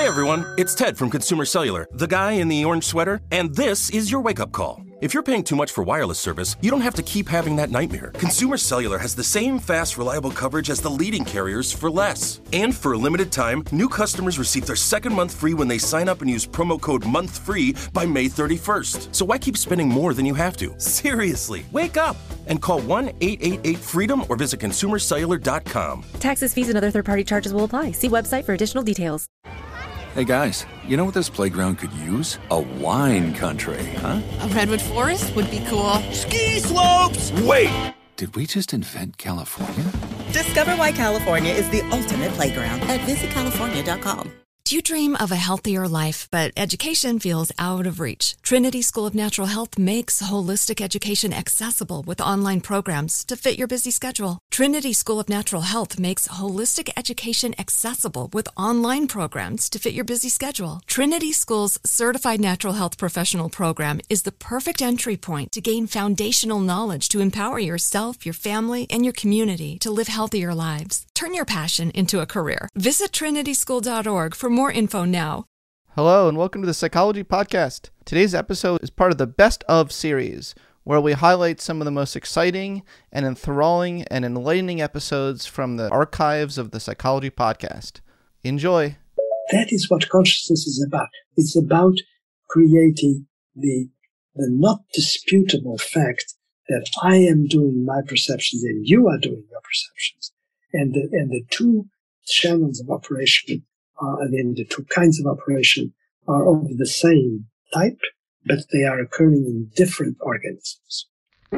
Hey everyone, it's Ted from Consumer Cellular, the guy in the orange sweater, and this is your wake-up call. If you're paying too much for wireless service, you don't have to keep having that nightmare. Consumer Cellular has the same fast, reliable coverage as the leading carriers for less. And for a limited time, new customers receive their second month free when they sign up and use promo code MONTHFREE by May 31st. So why keep spending more than you have to? Seriously, wake up and call 1-888-FREEDOM or visit consumercellular.com. Taxes, fees, and other third-party charges will apply. See website for additional details. Hey guys, you know what this playground could use? A wine country, huh? A redwood forest would be cool. Ski slopes! Wait! Did we just invent California? Discover why California is the ultimate playground at visitcalifornia.com. Do you dream of a healthier life, but education feels out of reach? Trinity School of Natural Health makes holistic education accessible with online programs to fit your busy schedule. Trinity School of Natural Health makes holistic education accessible with online programs to fit your busy schedule. Trinity School's Certified Natural Health Professional Program is the perfect entry point to gain foundational knowledge to empower yourself, your family, and your community to live healthier lives. Turn your passion into a career. Visit trinityschool.org for more info now. Hello and welcome to the Psychology Podcast. Today's episode is part of the Best Of series, where we highlight some of the most exciting and enthralling and enlightening episodes from the archives of the Psychology Podcast. Enjoy. That is what consciousness is about. It's about creating the not disputable fact that I am doing my perceptions and you are doing your perceptions. And the two channels of operation and the two kinds of operation are of the same type, but they are occurring in different organisms.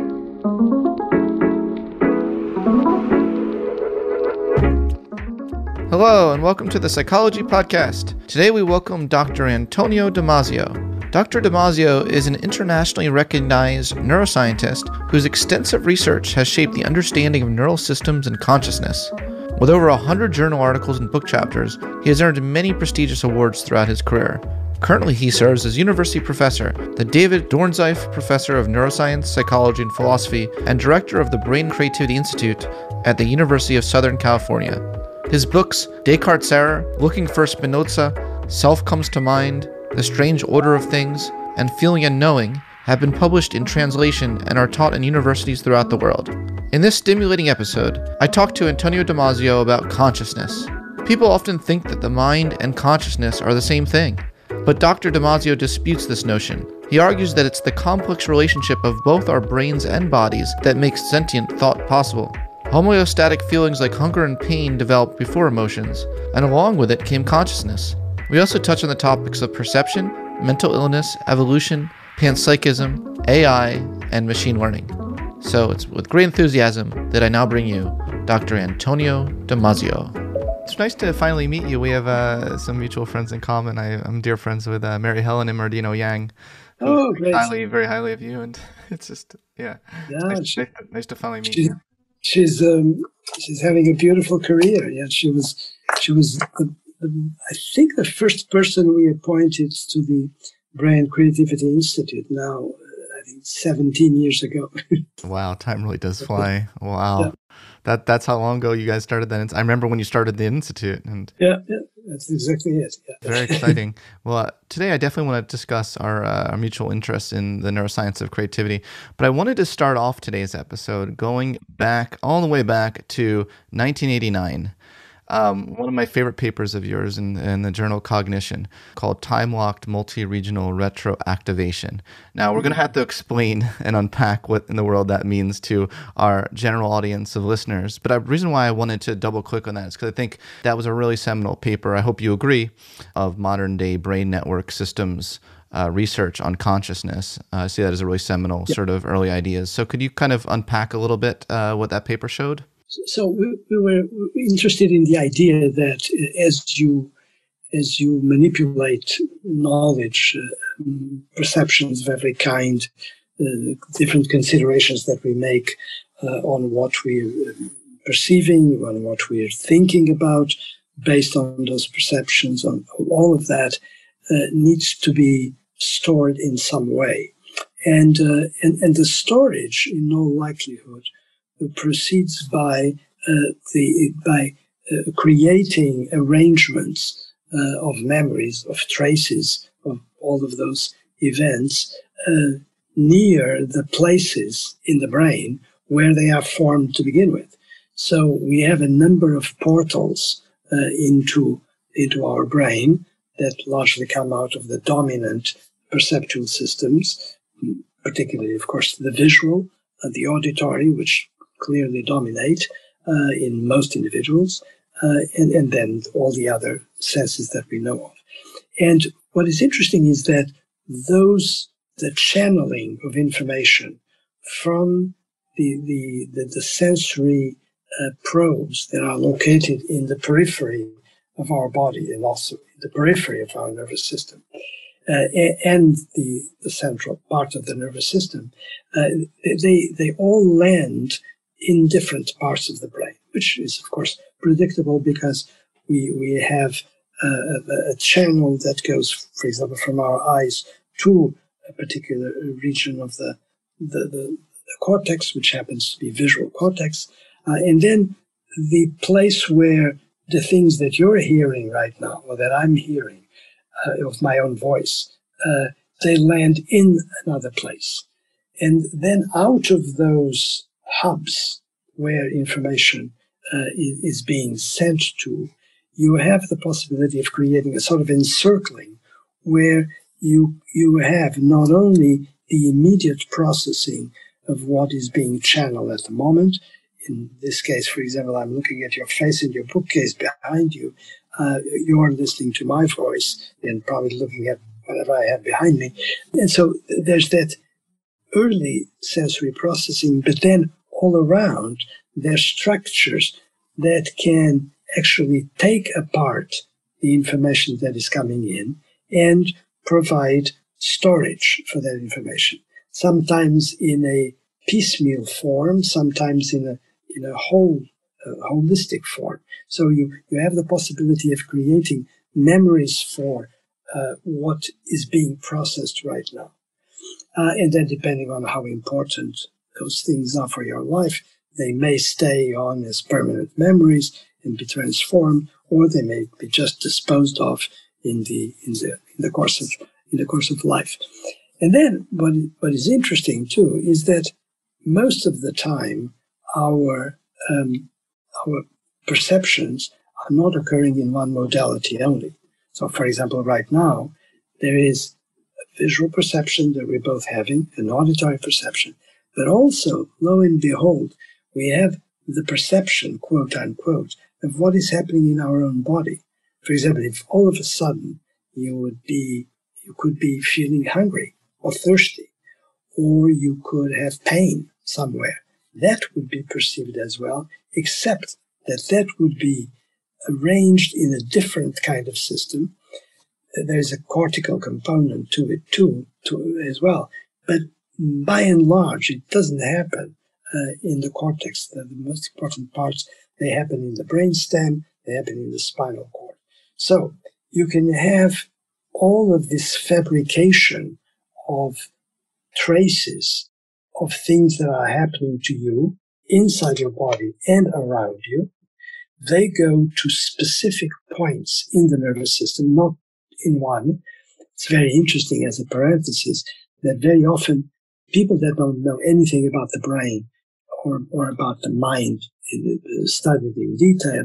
Hello and welcome to the Psychology Podcast. Today we welcome Dr. Antonio Damasio. Dr. Damasio is an internationally recognized neuroscientist whose extensive research has shaped the understanding of neural systems and consciousness. With over 100 journal articles and book chapters, he has earned many prestigious awards throughout his career. Currently, he serves as university professor, the David Dornsife Professor of Neuroscience, Psychology, and Philosophy, and director of the Brain Creativity Institute at the University of Southern California. His books, Descartes' Error, Looking for Spinoza, Self Comes to Mind, The Strange Order of Things, and Feeling and Knowing, have been published in translation and are taught in universities throughout the world. In this stimulating episode, I talked to Antonio Damasio about consciousness. People often think that the mind and consciousness are the same thing, but Dr. Damasio disputes this notion. He argues that it's the complex relationship of both our brains and bodies that makes sentient thought possible. Homeostatic feelings like hunger and pain developed before emotions, and along with it came consciousness. We also touch on the topics of perception, mental illness, evolution, panpsychism, AI, and machine learning. So it's with great enthusiasm that I now bring you Dr. Antonio Damasio. It's nice to finally meet you. We have some mutual friends in common. I'm dear friends with Mary Helen and Mardino Yang. Oh, great. Very highly of you. And it's just, it's nice to finally meet you. She's having a beautiful career. Yeah, she was I think the first person we appointed to the Brain Creativity Institute now, I think 17 years ago. Wow, time really does fly. Wow. Yeah. That's how long ago you guys started that. I remember when you started the Institute. And yeah, that's exactly it. Yeah. Very exciting. Well, today I definitely want to discuss our mutual interest in the neuroscience of creativity. But I wanted to start off today's episode going back, all the way back to 1989. One of my favorite papers of yours in the journal Cognition called Time-Locked Multi-Regional Retroactivation. Now, we're going to have to explain and unpack what in the world that means to our general audience of listeners. But the reason why I wanted to double-click on that is because I think that was a really seminal paper, I hope you agree, of modern-day brain network systems research on consciousness. I see that as a really seminal sort of early ideas. So could you kind of unpack a little bit what that paper showed? So we were interested in the idea that as you manipulate knowledge, perceptions of every kind, different considerations that we make on what we're perceiving, on what we're thinking about, based on those perceptions, on all of that needs to be stored in some way, and the storage, in all likelihood, proceeds by creating arrangements of memories, of traces of all of those events near the places in the brain where they are formed to begin with. So we have a number of portals into our brain that largely come out of the dominant perceptual systems, particularly, of course, the visual and the auditory, which clearly dominate in most individuals, and then all the other senses that we know of. And what is interesting is that the channeling of information from the sensory probes that are located in the periphery of our body and also in the periphery of our nervous system and the central part of the nervous system, they all land in different parts of the brain, which is, of course, predictable because we have a channel that goes, for example, from our eyes to a particular region of the cortex, which happens to be visual cortex, and then the place where the things that you're hearing right now, or that I'm hearing of my own voice, they land in another place. And then out of those hubs where information is being sent to, you have the possibility of creating a sort of encircling where you have not only the immediate processing of what is being channeled at the moment. In this case, for example, I'm looking at your face in your bookcase behind you. You're listening to my voice and probably looking at whatever I have behind me. And so there's that early sensory processing, but then all around there's structures that can actually take apart the information that is coming in and provide storage for that information, sometimes in a piecemeal form, sometimes in a holistic form. So you have the possibility of creating memories for what is being processed right now. And then depending on how important those things are for your life, they may stay on as permanent memories and be transformed, or they may be just disposed of in the course of life. And then what is interesting too is that most of the time our perceptions are not occurring in one modality only. So, for example, right now there is a visual perception that we're both having, an auditory perception, but also, lo and behold, we have the perception, quote unquote, of what is happening in our own body. For example, if all of a sudden you could be feeling hungry or thirsty, or you could have pain somewhere, that would be perceived as well, except that would be arranged in a different kind of system. There's a cortical component to it too as well. But by and large, it doesn't happen in the cortex. The most important parts, they happen in the brainstem, they happen in the spinal cord. So you can have all of this fabrication of traces of things that are happening to you inside your body and around you. They go to specific points in the nervous system, not in one. It's very interesting, as a parenthesis, that very often people that don't know anything about the brain or about the mind studied in detail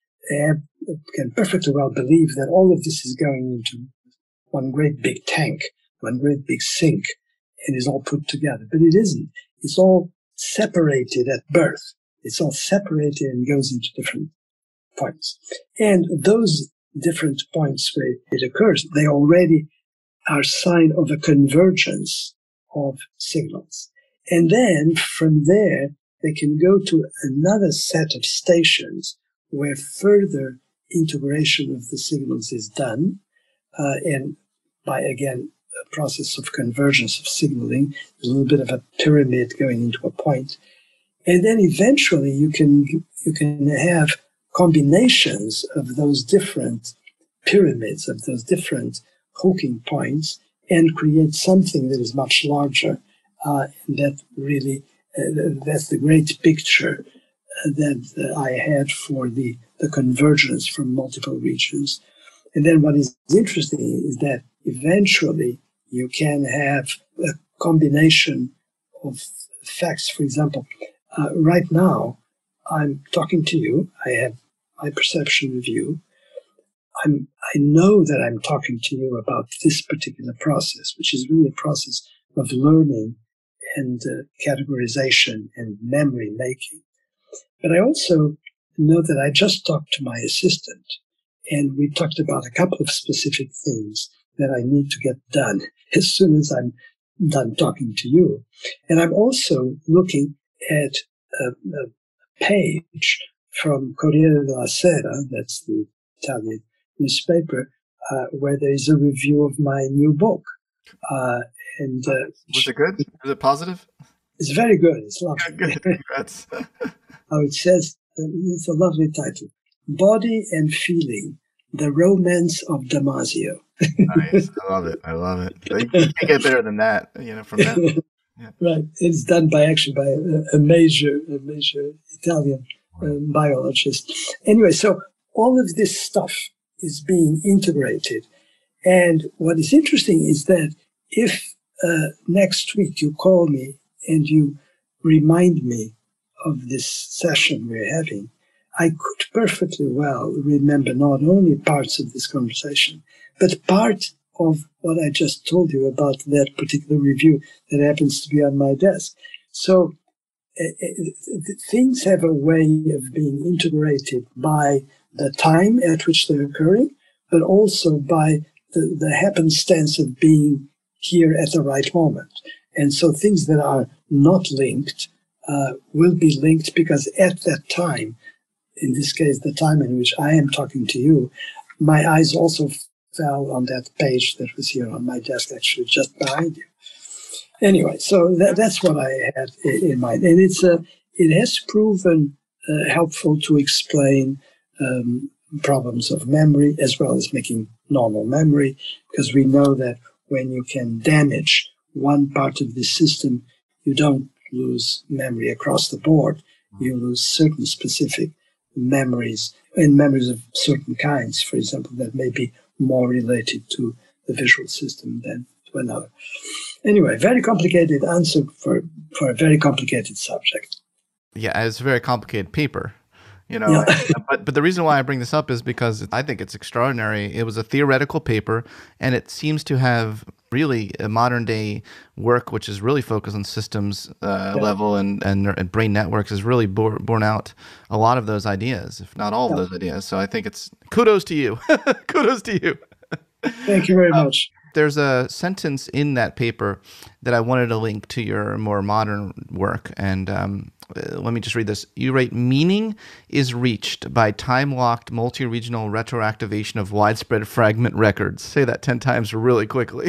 can perfectly well believe that all of this is going into one great big tank, one great big sink, and is all put together. But it isn't. It's all separated at birth. It's all separated and goes into different points. And those different points where it occurs, they already are sign of a convergence of signals. And then from there, they can go to another set of stations where further integration of the signals is done, and by, again, a process of convergence of signaling, a little bit of a pyramid going into a point. And then eventually you can have combinations of those different pyramids, of those different hooking points, and create something that is much larger. That really, that's the great picture that I had for the convergence from multiple regions. And then what is interesting is that eventually you can have a combination of facts. For example, right now, I'm talking to you. I have my perception of you. I know that I'm talking to you about this particular process, which is really a process of learning and categorization and memory making. But I also know that I just talked to my assistant, and we talked about a couple of specific things that I need to get done as soon as I'm done talking to you. And I'm also looking at a page from Corriere della Sera, that's the Italian newspaper, where there is a review of my new book. Was it good? Was it positive? It's very good. It's lovely. Good. Congrats. It says, it's a lovely title, Body and Feeling, The Romance of Damasio. Nice. I love it. You can't get better than that, from that. Yeah. Right. It's done by a major Italian biologist. Anyway, so all of this stuff is being integrated. And what is interesting is that if next week you call me and you remind me of this session we're having, I could perfectly well remember not only parts of this conversation, but part of what I just told you about that particular review that happens to be on my desk. So things have a way of being integrated by the time at which they're occurring, but also by the happenstance of being here at the right moment. And so things that are not linked will be linked because at that time, in this case, the time in which I am talking to you, my eyes also fell on that page that was here on my desk, actually just behind you. Anyway, so that's what I had in mind. And it has proven helpful to explain problems of memory as well as making normal memory, because we know that when you can damage one part of the system, you don't lose memory across the board. You lose certain specific memories, and memories of certain kinds, for example, that may be more related to the visual system than to another. Anyway, very complicated answer for a very complicated subject. Yeah, it's a very complicated paper. Yeah. But the reason why I bring this up is because I think it's extraordinary. It was a theoretical paper, and it seems to have really a modern day work, which is really focused on systems level and brain networks, has really borne out a lot of those ideas, if not all of those ideas. So I think it's kudos to you. Kudos to you. Thank you very much. There's a sentence in that paper that I wanted to link to your more modern work. And let me just read this. You write, meaning is reached by time-locked multi-regional retroactivation of widespread fragment records. Say that 10 times really quickly.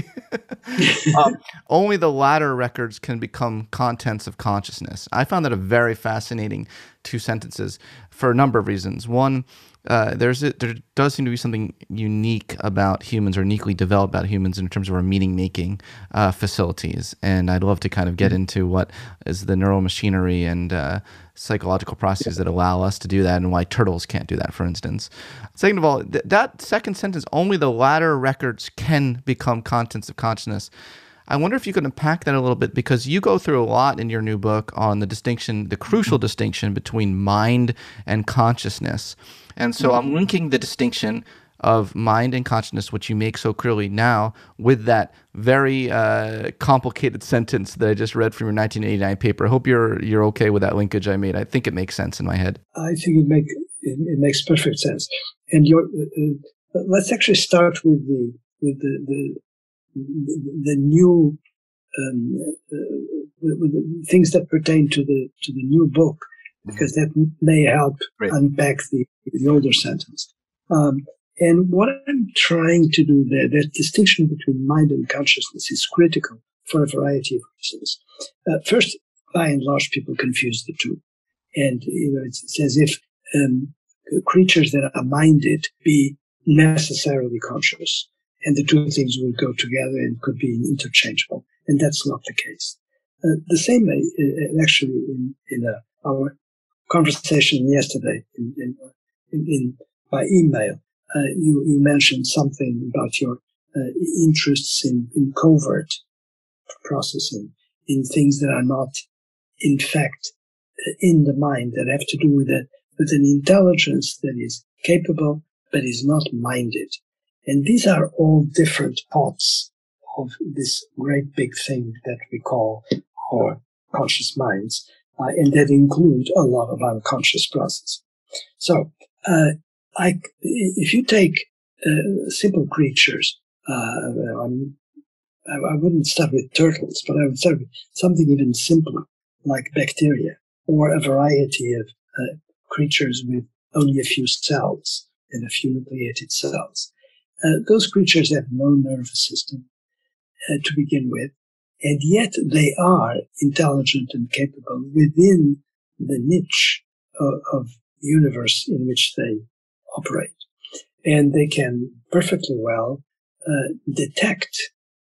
Only the latter records can become contents of consciousness. I found that a very fascinating two sentences for a number of reasons. One, there does seem to be something unique about humans, or uniquely developed about humans in terms of our meaning-making facilities. And I'd love to kind of get into what is the neural machinery and psychological processes that allow us to do that, and why turtles can't do that, for instance. Second of all, that second sentence, only the latter records can become contents of consciousness. I wonder if you could unpack that a little bit, because you go through a lot in your new book on the distinction, the crucial distinction between mind and consciousness. And so I'm linking the distinction of mind and consciousness, which you make so clearly now, with that very complicated sentence that I just read from your 1989 paper. I hope you're okay with that linkage I made. I think it makes sense in my head. I think it makes perfect sense. And let's actually start with the new with the things that pertain to the new book, because that may help unpack the older sentence. And what I'm trying to do there, that distinction between mind and consciousness, is critical for a variety of reasons. First, by and large, people confuse the two. And, it's as if creatures that are minded be necessarily conscious. And the two things will go together and could be interchangeable. And that's not the case. The same way, actually, in our conversation yesterday by email, you mentioned something about your interests in covert processing, in things that are not, in fact, in the mind, that have to do with an intelligence that is capable but is not minded. And these are all different parts of this great big thing that we call our conscious minds, and that include a lot of unconscious processing. So, if you take simple creatures, I wouldn't start with turtles, but I would start with something even simpler, like bacteria, or a variety of creatures with only a few cells and a few nucleated cells. Those creatures have no nervous system to begin with, and yet they are intelligent and capable within the niche of the universe in which they operate. And they can perfectly well detect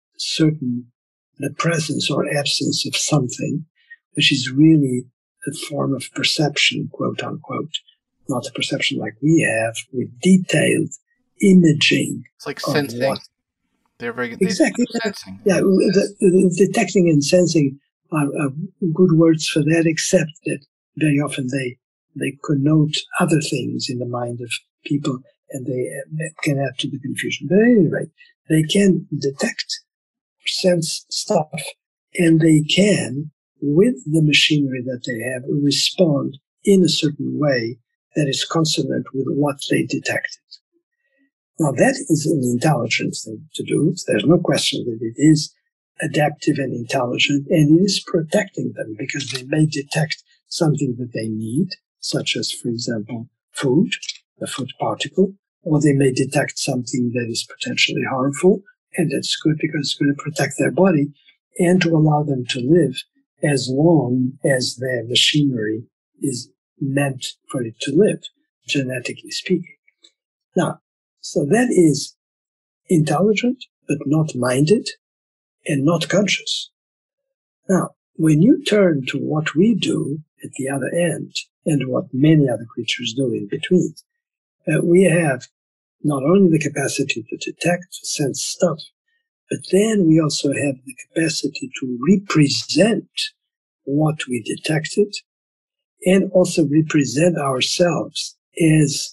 the presence or absence of something, which is really a form of perception, quote unquote, not a perception like we have, with detailed imaging. It's like sensing. They're very good. Exactly. Sensing. Yeah, the detecting and sensing are good words for that, except that very often they connote other things in the mind of people, and they can add to the confusion. But at any rate, they can detect, sense stuff, and they can, with the machinery that they have, respond in a certain way that is consonant with what they detected. Now, that is an intelligent thing to do. There's no question that it is adaptive and intelligent, and it is protecting them because they may detect something that they need, such as, for example, food, a food particle, or they may detect something that is potentially harmful, and that's good because it's going to protect their body and to allow them to live as long as their machinery is meant for it to live, genetically speaking. Now, so that is intelligent, but not minded and not conscious. Now, when you turn to what we do at the other end and what many other creatures do in between, we have not only the capacity to detect, to sense stuff, but then we also have the capacity to represent what we detected and also represent ourselves as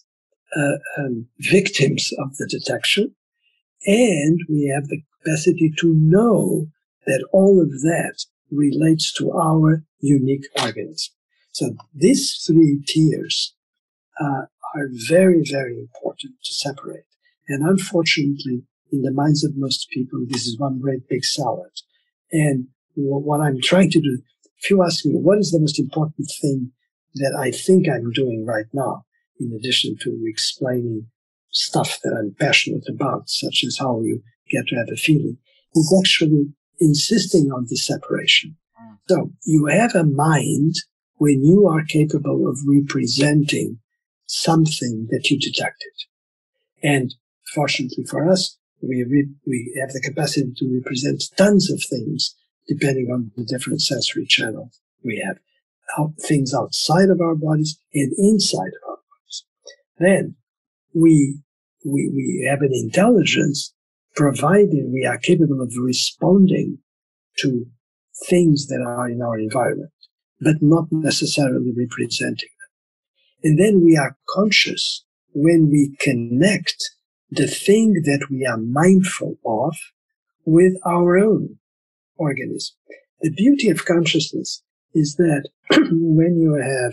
victims of the detection. And we have the capacity to know that all of that relates to our unique organism. So these three tiers are very, very important to separate. And unfortunately, in the minds of most people, this is one great big salad. And what I'm trying to do, if you ask me, what is the most important thing that I think I'm doing right now, in addition to explaining stuff that I'm passionate about, such as how you get to have a feeling, is actually insisting on this separation. So you have a mind when you are capable of representing something that you detected. And fortunately for us, we have the capacity to represent tons of things depending on the different sensory channels we have. Things outside of our bodies and inside of our bodies. Then we have an intelligence provided we are capable of responding to things that are in our environment, but not necessarily representing them. And then we are conscious when we connect the thing that we are mindful of with our own organism. The beauty of consciousness is that when you have,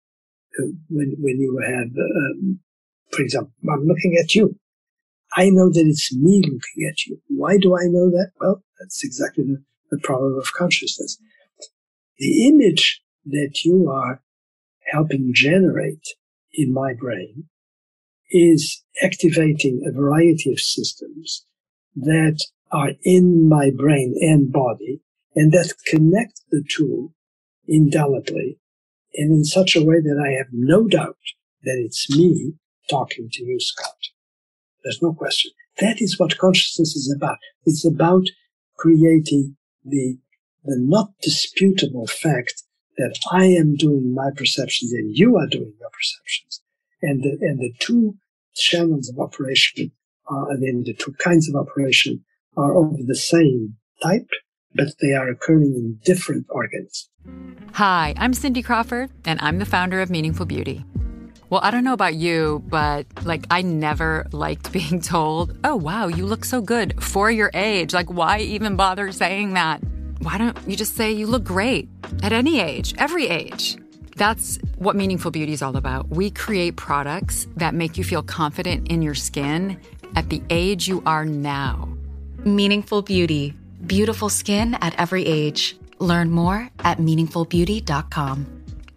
for example, I'm looking at you. I know that it's me looking at you. Why do I know that? Well, that's exactly the problem of consciousness. The image that you are helping generate in my brain is activating a variety of systems that are in my brain and body, and that connect the two indelibly and in such a way that I have no doubt that it's me talking to you, Scott. There's no question. That is what consciousness is about. It's about creating the not disputable fact that I am doing my perceptions and you are doing your perceptions. And the two channels of operation and then the two kinds of operation are of the same type, but they are occurring in different organs. Hi, I'm Cindy Crawford, and I'm the founder of Meaningful Beauty. Well, I don't know about you, but I never liked being told, oh, wow, you look so good for your age. Why even bother saying that? Why don't you just say you look great at any age, every age? That's what Meaningful Beauty is all about. We create products that make you feel confident in your skin at the age you are now. Meaningful Beauty. Beautiful skin at every age. Learn more at meaningfulbeauty.com.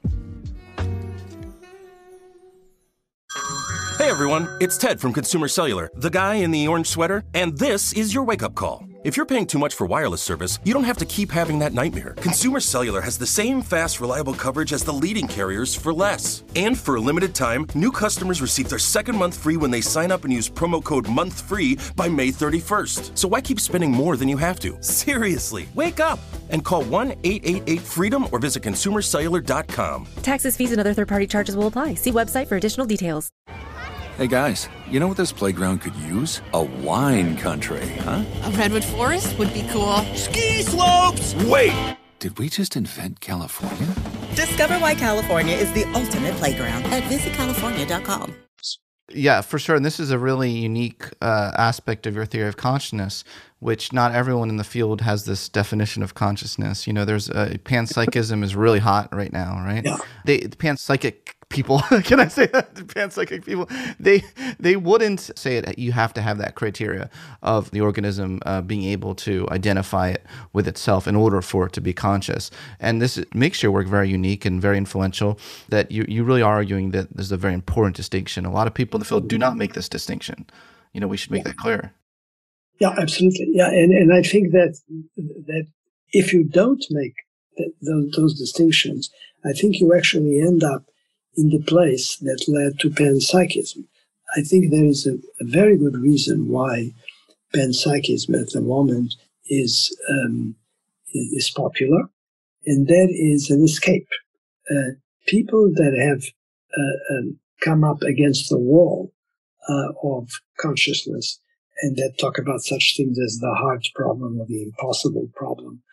Hey everyone, it's Ted from Consumer Cellular, the guy in the orange sweater, and this is your wake-up call. If you're paying too much for wireless service, you don't have to keep having that nightmare. Consumer Cellular has the same fast, reliable coverage as the leading carriers for less. And for a limited time, new customers receive their second month free when they sign up and use promo code MONTHFREE by May 31st. So why keep spending more than you have to? Seriously, wake up and call 1-888-FREEDOM or visit consumercellular.com. Taxes, fees, and other third-party charges will apply. See website for additional details. Hey guys, you know what this playground could use? A wine country, huh? A redwood forest would be cool. Ski slopes! Wait! Did we just invent California? Discover why California is the ultimate playground at visitcalifornia.com. Yeah, for sure. And this is a really unique aspect of your theory of consciousness, which not everyone in the field has this definition of consciousness. You know, there's panpsychism is really hot right now, right? Yeah. The panpsychic people, can I say that? The panpsychic people, they wouldn't say it. You have to have that criteria of the organism being able to identify it with itself in order for it to be conscious. And this makes your work very unique and very influential, that you really are arguing that there's a very important distinction. A lot of people in the field do not make this distinction. You know, we should make that clear. Yeah, absolutely. Yeah, and I think that if you don't make those distinctions, I think you actually end up in the place that led to panpsychism. I think there is a very good reason why panpsychism at the moment is popular, and that is an escape. People that have come up against the wall of consciousness and that talk about such things as the hard problem or the impossible problem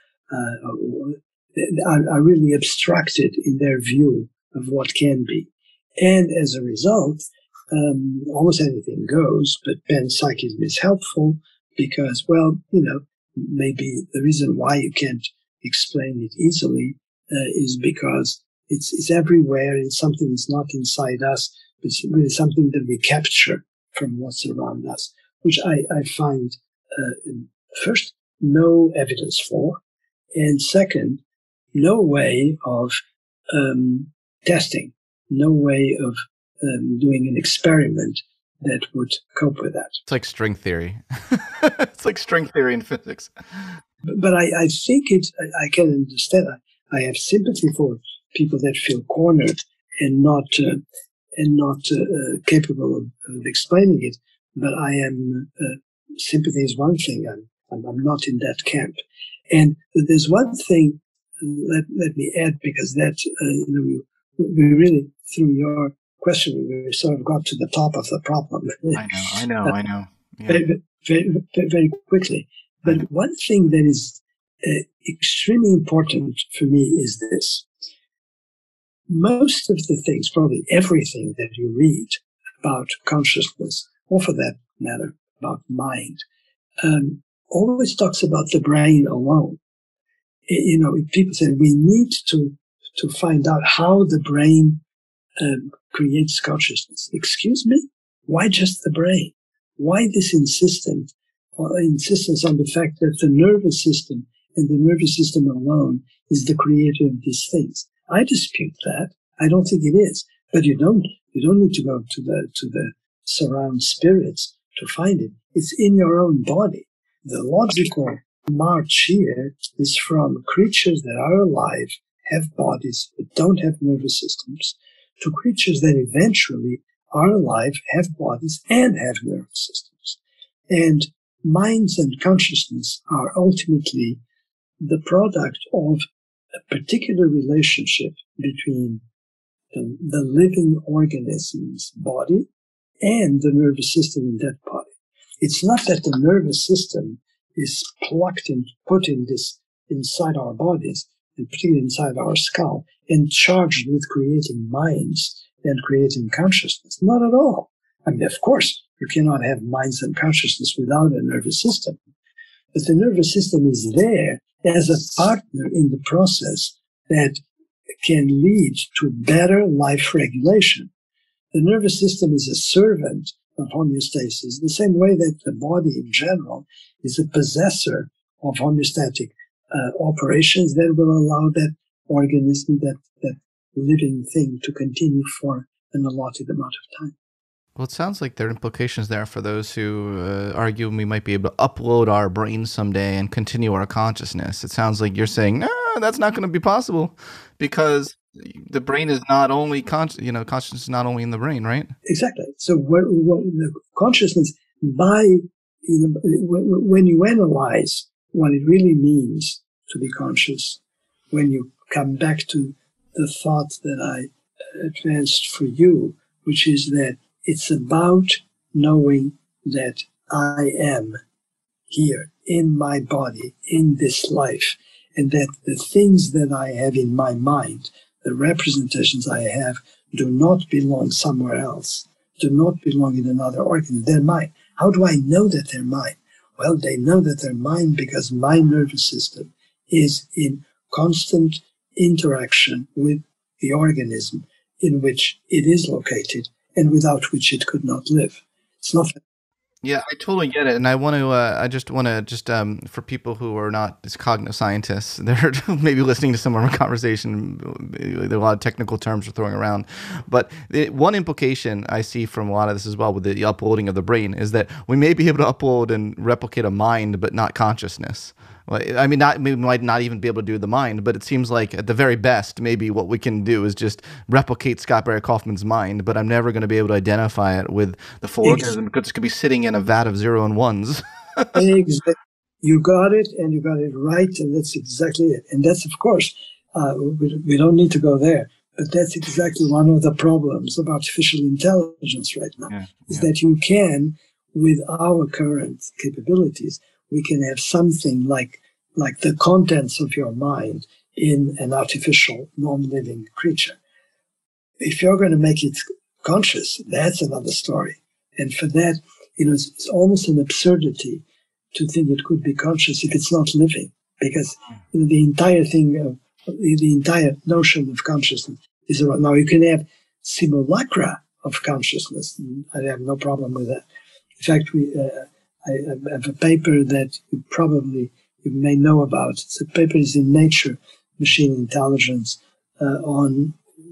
are really abstracted in their view of what can be. And as a result, almost anything goes, but panpsychism is helpful because, well, you know, maybe the reason why you can't explain it easily is because it's everywhere and something is not inside us. It's really something that we capture from what's around us, which I find, first, no evidence for, and second, no way of testing, no way of doing an experiment that would cope with that. It's like string theory. It's like string theory in physics. But I think I can understand. I have sympathy for people that feel cornered and not capable of explaining it. But I am, sympathy is one thing. I'm not in that camp. And there's one thing, let me add, because that, we really, through your question, we sort of got to the top of the problem. I know. Yeah. Very, very, very quickly. But one thing that is extremely important for me is this. Most of the things, probably everything that you read about consciousness, or for that matter, about mind, always talks about the brain alone. People say we need to find out how the brain creates consciousness. Excuse me? Why just the brain? Why this insistence on the fact that the nervous system and the nervous system alone is the creator of these things? I dispute that. I don't think it is. But you don't need to go to the surround spirits to find it. It's in your own body. The logical march here is from creatures that are alive, have bodies, but don't have nervous systems, to creatures that eventually are alive, have bodies, and have nervous systems. And minds and consciousness are ultimately the product of a particular relationship between the living organism's body and the nervous system in that body. It's not that the nervous system is plucked and put in this inside our bodies, and particularly inside our skull, and charged with creating minds and creating consciousness. Not at all. I mean, of course, you cannot have minds and consciousness without a nervous system. But the nervous system is there as a partner in the process that can lead to better life regulation. The nervous system is a servant of homeostasis, the same way that the body in general is a possessor of homeostatic operations that will allow that organism, that living thing, to continue for an allotted amount of time. Well, it sounds like there are implications there for those who argue we might be able to upload our brain someday and continue our consciousness. It sounds like you're saying, no, that's not going to be possible because the brain is not only consciousness is not only in the brain, right? Exactly. So what the consciousness, when you analyze what it really means to be conscious, when you come back to the thought that I advanced for you, which is that it's about knowing that I am here in my body, in this life, and that the things that I have in my mind, the representations I have, do not belong somewhere else, do not belong in another organ. They're mine. How do I know that they're mine? Well, they know that they're mine because my nervous system is in constant interaction with the organism in which it is located and without which it could not live. It's not. Yeah, I totally get it, and I want to. I just want to for people who are not as cognitive scientists, they're maybe listening to some of our conversation. There are a lot of technical terms we're throwing around, but one implication I see from a lot of this as well with the uploading of the brain is that we may be able to upload and replicate a mind, but not consciousness. I mean, we might not even be able to do the mind, but it seems like at the very best, maybe what we can do is just replicate Scott Barry Kaufman's mind, but I'm never going to be able to identify it with the full organism because it could be sitting in a vat of 0 and 1s. Exactly. You got it, and you got it right, and that's exactly it. And that's, of course, we don't need to go there, but that's exactly one of the problems of artificial intelligence right now, is that you can, with our current capabilities, we can have something like the contents of your mind in an artificial, non-living creature. If you're going to make it conscious, that's another story. And for that, it's almost an absurdity to think it could be conscious if it's not living, because the entire thing, the entire notion of consciousness is around. Now you can have simulacra of consciousness. I have no problem with that. In fact, I have a paper that you may know about. The paper is in Nature, Machine Intelligence, on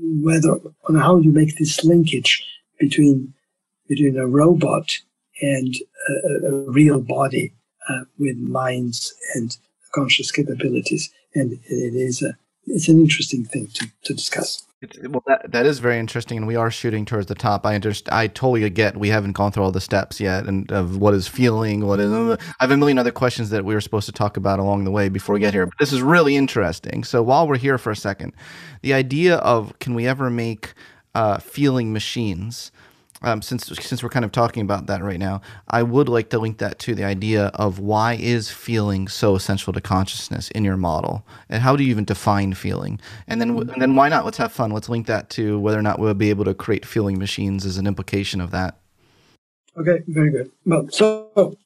how you make this linkage between a robot and a real body with minds and conscious capabilities, and it's an interesting thing to discuss. Well, that is very interesting, and we are shooting towards the top. I totally get we haven't gone through all the steps yet, and of what is feeling, I have a million other questions that we were supposed to talk about along the way before we get here. But this is really interesting. So while we're here for a second, the idea of can we ever make feeling machines? Since we're kind of talking about that right now, I would like to link that to the idea of why is feeling so essential to consciousness in your model, and how do you even define feeling? And then why not? Let's have fun. Let's link that to whether or not we'll be able to create feeling machines as an implication of that. Okay, very good. Well, so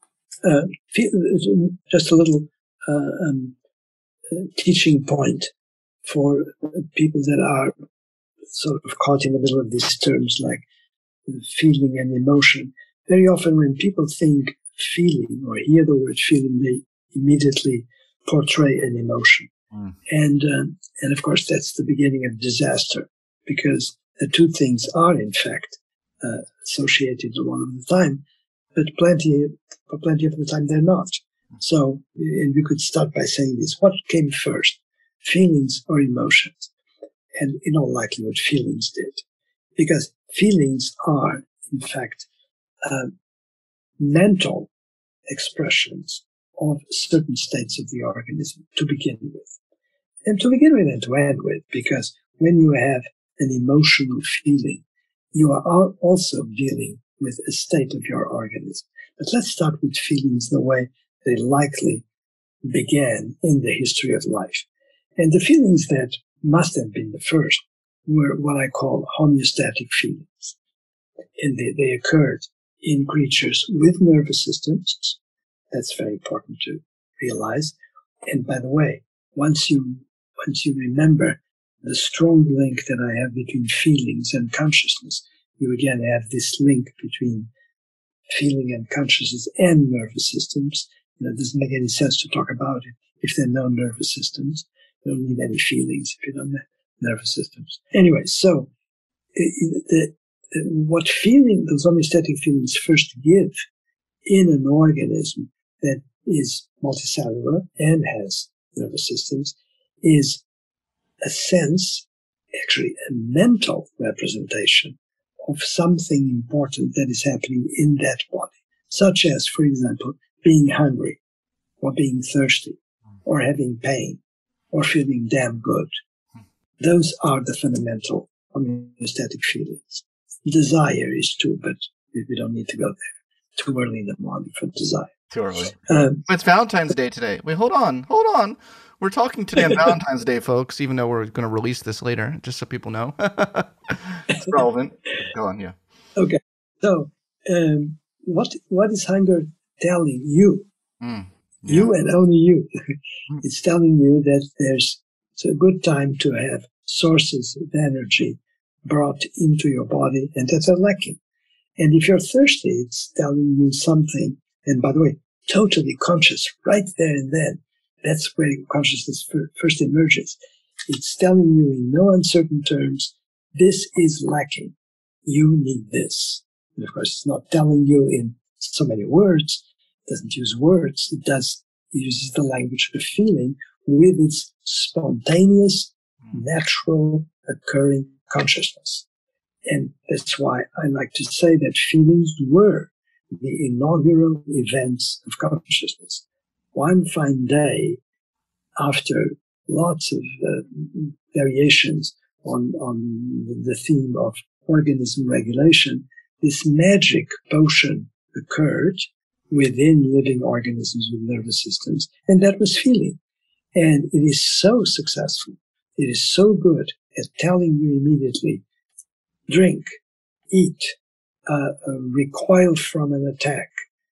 just a little teaching point for people that are sort of caught in the middle of these terms like feeling and emotion. Very often when people think feeling or hear the word feeling, they immediately portray an emotion. And of course, that's the beginning of disaster, because the two things are, in fact, associated a lot of the time, but plenty of the time they're not. So, and we could start by saying this: what came first, feelings or emotions? And in all likelihood, feelings did, because feelings are, in fact, mental expressions of certain states of the organism to begin with. And to begin with and to end with, because when you have an emotional feeling, you are also dealing with a state of your organism. But let's start with feelings the way they likely began in the history of life. And the feelings that must have been the first were what I call homeostatic feelings. And they occurred in creatures with nervous systems. That's very important to realize. And by the way, once you remember the strong link that I have between feelings and consciousness, you again have this link between feeling and consciousness and nervous systems. It doesn't make any sense to talk about it if there are no nervous systems. You don't need any feelings if you don't have nervous systems. Anyway, so what feeling those homeostatic feelings first give in an organism that is multicellular and has nervous systems is a sense, actually a mental representation of something important that is happening in that body, such as, for example, being hungry or being thirsty or having pain or feeling damn good. Those are the fundamental homeostatic feelings. Desire is too, but we don't need to go there. Too early in the morning for desire. Too early. It's Valentine's Day today. Wait, hold on. We're talking today on Valentine's Day, folks, even though we're going to release this later, just so people know. It's relevant. Go on, yeah. Okay. So, what is hunger telling you? You and only you. It's telling you that it's a good time to have sources of energy brought into your body and that are lacking. And if you're thirsty, it's telling you something. And by the way, totally conscious right there and then. That's where consciousness first emerges. It's telling you in no uncertain terms, this is lacking. You need this. And of course, it's not telling you in so many words. It doesn't use words. It uses the language of feeling with its spontaneous, natural, occurring consciousness. And that's why I like to say that feelings were the inaugural events of consciousness. One fine day, after lots of variations on the theme of organism regulation, this magic potion occurred within living organisms with nervous systems, and that was feeling. And it is so successful, it is so good at telling you immediately, drink, eat, recoil from an attack,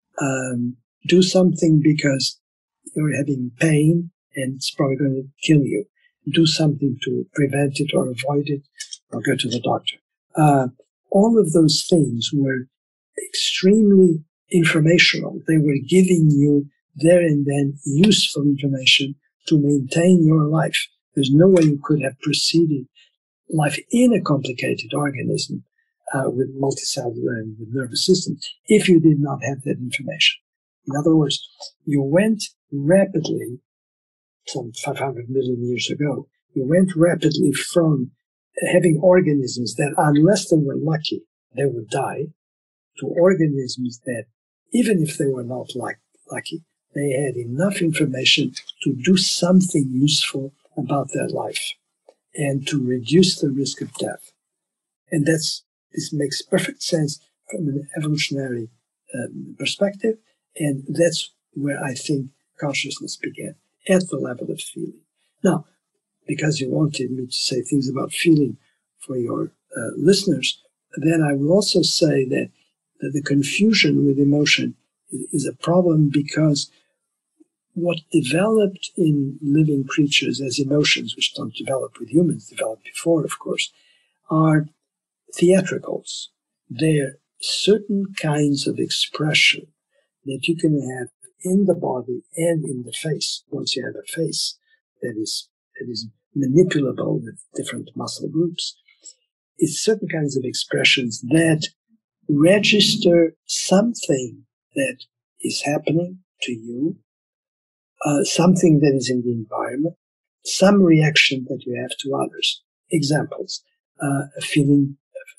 do something because you're having pain and it's probably going to kill you. Do something to prevent it or avoid it or go to the doctor. All of those things were extremely informational. They were giving you there and then useful information to maintain your life. There's no way you could have proceeded life in a complicated organism with multicellular and with nervous system if you did not have that information. In other words, you went rapidly, some 500 million years ago, you went rapidly from having organisms that, unless they were lucky, they would die, to organisms that, even if they were not lucky, they had enough information to do something useful about their life and to reduce the risk of death. And this makes perfect sense from an evolutionary perspective. And that's where I think consciousness began, at the level of feeling. Now, because you wanted me to say things about feeling for your listeners, then I will also say that the confusion with emotion is a problem because what developed in living creatures as emotions, which don't develop with humans, developed before, of course, are theatricals. They're certain kinds of expression that you can have in the body and in the face. Once you have a face that is manipulable with different muscle groups, it's certain kinds of expressions that register something that is happening to you, something that is in the environment, some reaction that you have to others. Examples, a feeling,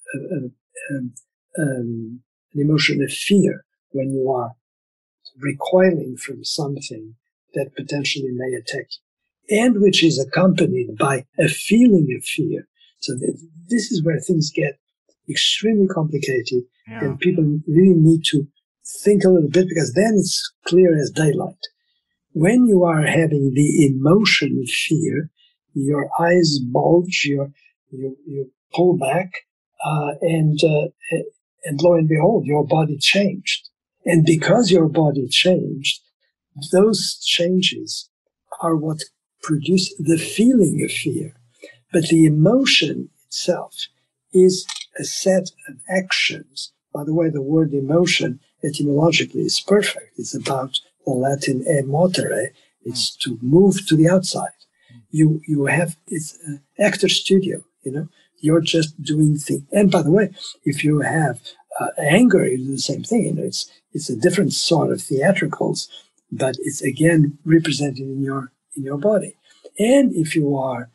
an emotion of fear when you are recoiling from something that potentially may attack you, and which is accompanied by a feeling of fear. So this is where things get extremely complicated, and people really need to think a little bit, because then it's clear as daylight. When you are having the emotion of fear, your eyes bulge, you pull back, and lo and behold, your body changed. And because your body changed, those changes are what produce the feeling of fear. But the emotion itself is a set of actions. By the way, the word emotion etymologically is perfect. It's about the Latin emotere. It's to move to the outside. You have, it's an actor studio, you're just doing things. And by the way, if you have anger, you do the same thing. It's a different sort of theatricals, but it's again represented in your body. And if you are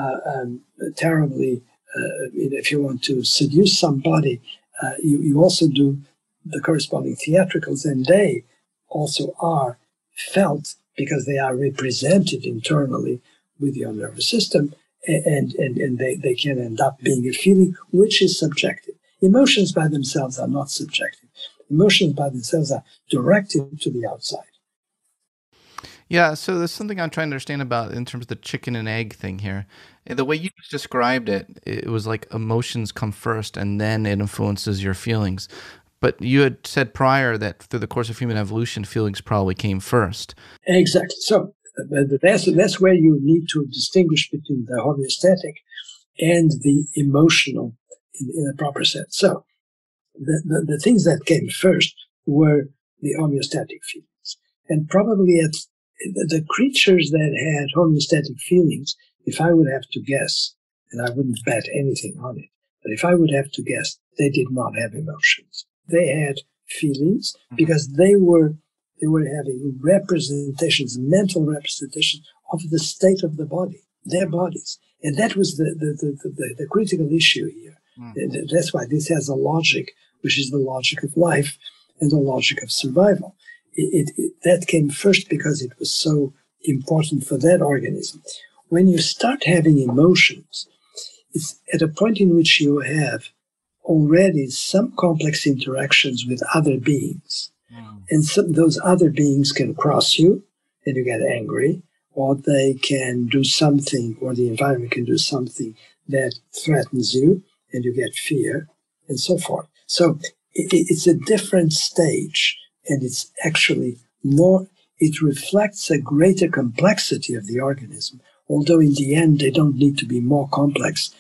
terribly, if you want to seduce somebody, you also do the corresponding theatricals, and they also are felt because they are represented internally with your nervous system, and they can end up being a feeling which is subjective. Emotions by themselves are not subjective. Emotions by themselves are directed to the outside. Yeah, so there's something I'm trying to understand about in terms of the chicken and egg thing here. The way you described it, it was like emotions come first and then it influences your feelings. But you had said prior that through the course of human evolution, feelings probably came first. Exactly. So that's where you need to distinguish between the homeostatic and the emotional in a proper sense. So the things that came first were the homeostatic feelings. And probably the creatures that had homeostatic feelings, if I would have to guess, and I wouldn't bet anything on it, but if I would have to guess, they did not have emotions. They had feelings because they were having representations, mental representations of the state of the body, their bodies. And that was the critical issue here. That's why this has a logic, which is the logic of life and the logic of survival. That came first because it was so important for that organism. When you start having emotions, it's at a point in which you have already some complex interactions with other beings. And those other beings can cross you and you get angry, or they can do something, or the environment can do something that threatens you and you get fear, and so forth. So it's a different stage, and it's actually more, it reflects a greater complexity of the organism, although in the end they don't need to be more complex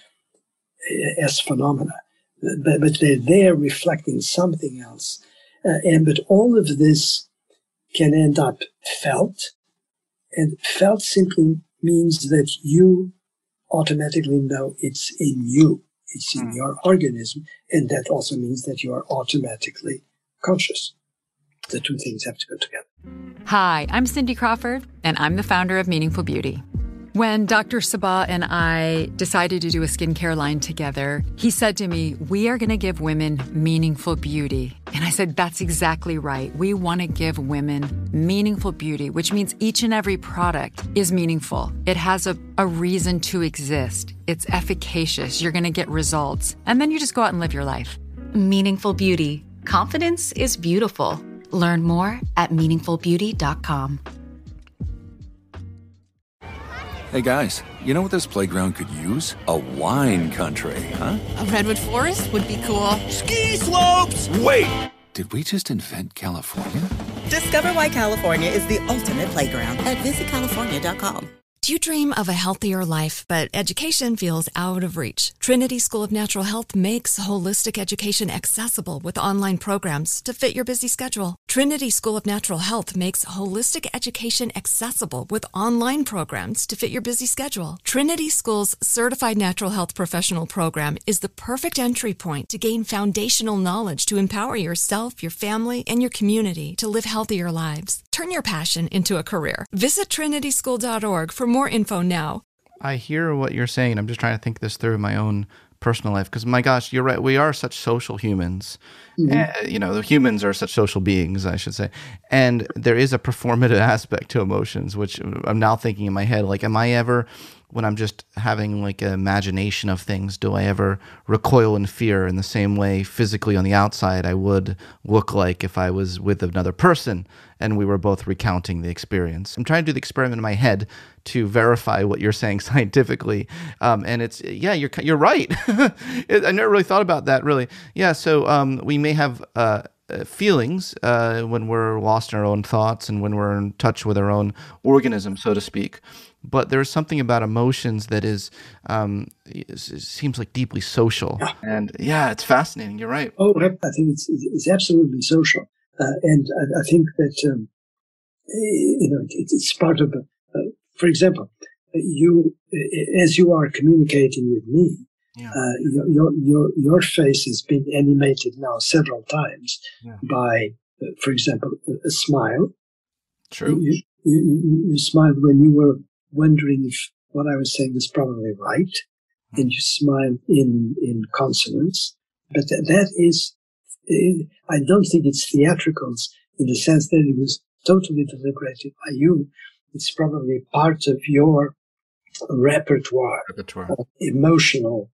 as phenomena. But they're there reflecting something else. But all of this can end up felt, and felt simply means that you automatically know it's in you, it's in your organism, and that also means that you are automatically conscious. The two things have to go together. Hi, I'm Cindy Crawford, and I'm the founder of Meaningful Beauty. When Dr. Sabah and I decided to do a skincare line together, he said to me, we are going to give women meaningful beauty. And I said, that's exactly right. We want to give women meaningful beauty, which means each and every product is meaningful. It has a reason to exist. It's efficacious. You're going to get results. And then you just go out and live your life. Meaningful Beauty. Confidence is beautiful. Learn more at meaningfulbeauty.com. Hey guys, you know what this playground could use? A wine country, huh? A redwood forest would be cool. Ski slopes! Wait! Did we just invent California? Discover why California is the ultimate playground at visitcalifornia.com. Do you dream of a healthier life, but education feels out of reach? Trinity School of Natural Health makes holistic education accessible with online programs to fit your busy schedule. Trinity School of Natural Health makes holistic education accessible with online programs to fit your busy schedule. Trinity School's Certified Natural Health Professional Program is the perfect entry point to gain foundational knowledge to empower yourself, your family, and your community to live healthier lives. Turn your passion into a career. Visit trinityschool.org for more info now. I hear what you're saying. I'm just trying to think this through in my own personal life, because my gosh, you're right. We are such social humans. The humans are such social beings, I should say. And there is a performative aspect to emotions, which I'm now thinking in my head, like, am I ever when I'm just having like an imagination of things, do I ever recoil in fear in the same way physically on the outside I would look like if I was with another person and we were both recounting the experience? I'm trying to do the experiment in my head to verify what you're saying scientifically. And it's, yeah, you're right. I never really thought about that, really. Yeah, so we may have feelings when we're lost in our own thoughts and when we're in touch with our own organism, so to speak. But there's something about emotions that is seems like deeply social. Yeah. And yeah, it's fascinating. You're right. Oh, I think it's absolutely social. And I think that, it's part of, for example, you, as you are communicating with me, yeah. Your face has been animated now several times by, for example, a smile. True. You smiled when you were wondering if what I was saying was probably right, and you smiled in consonance. But that is, I don't think it's theatricals in the sense that it was totally deliberated by you. It's probably part of your repertoire. Of emotional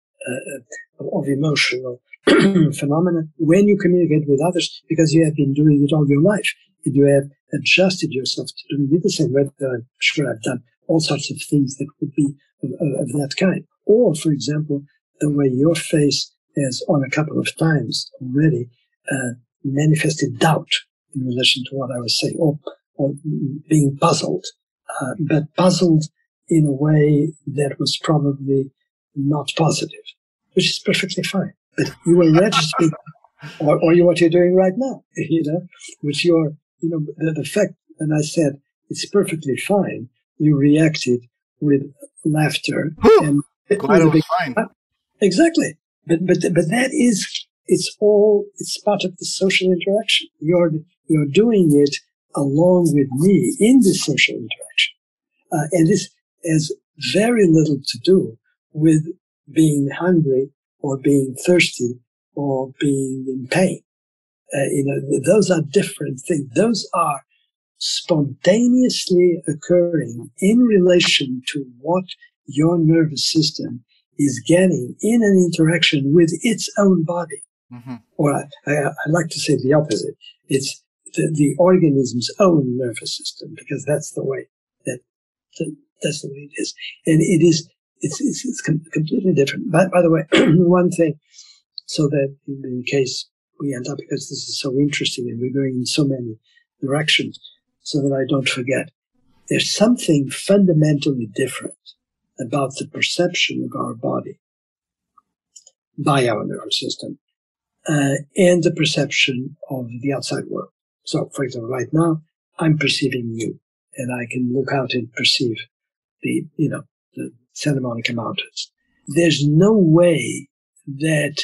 phenomena when you communicate with others, because you have been doing it all your life. And you have adjusted yourself to doing it the same way. I'm sure I've done all sorts of things that would be of that kind. Or, for example, the way your face has on a couple of times already manifested doubt in relation to what I was saying, or being puzzled, but puzzled in a way that was probably not positive, which is perfectly fine. But you were registering, or what you're doing right now, which you're, the fact, and I said, it's perfectly fine, you reacted with laughter. And glad it was fine. Exactly. But that is, it's part of the social interaction. You're doing it along with me in this social interaction. And this has very little to do with being hungry or being thirsty or being in pain. Those are different things. Those are spontaneously occurring in relation to what your nervous system is getting in an interaction with its own body. Mm-hmm. Or I like to say the opposite. It's the organism's own nervous system, because that's the way that's the way it is. And it's completely different. By the way, one thing, so that in case we end up, because this is so interesting and we're going in so many directions, so that I don't forget, there's something fundamentally different about the perception of our body by our nervous system and the perception of the outside world. So, for example, right now, I'm perceiving you, and I can look out and perceive the Santa Monica Mountains. There's no way that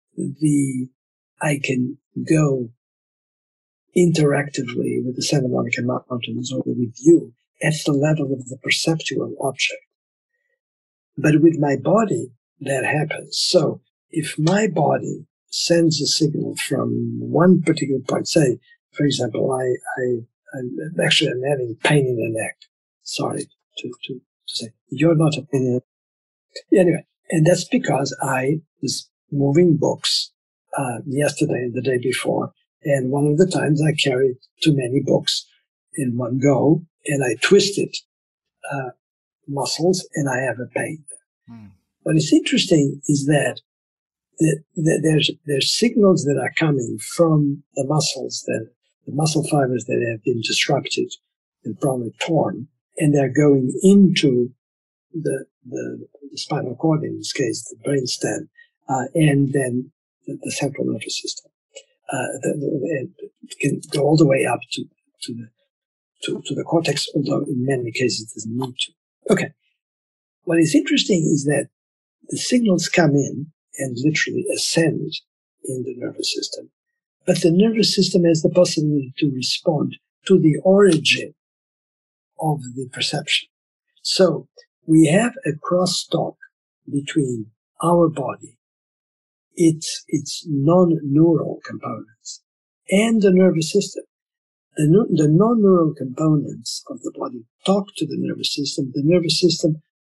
I can go interactively with the Santa Monica Mountains or with you at the level of the perceptual object. But with my body, that happens. So if my body sends a signal from one particular point, say, for example, I'm having pain in the neck. Sorry to say, you're not a pain in the neck. Anyway, and that's because I was moving books yesterday and the day before, and one of the times I carried too many books in one go, and I twisted muscles, and I have a pain. What is interesting is that there's signals that are coming from the muscles, the muscle fibers that have been disrupted and probably torn, and they're going into the spinal cord, in this case, the brainstem, and then the central nervous system. It can go all the way up to the cortex, although in many cases it doesn't need to. Okay. What is interesting is that the signals come in and literally ascend in the nervous system, but the nervous system has the possibility to respond to the origin of the perception. So we have a crosstalk between our body, its non-neural components, and the nervous system. The non-neural components of the body talk to the nervous system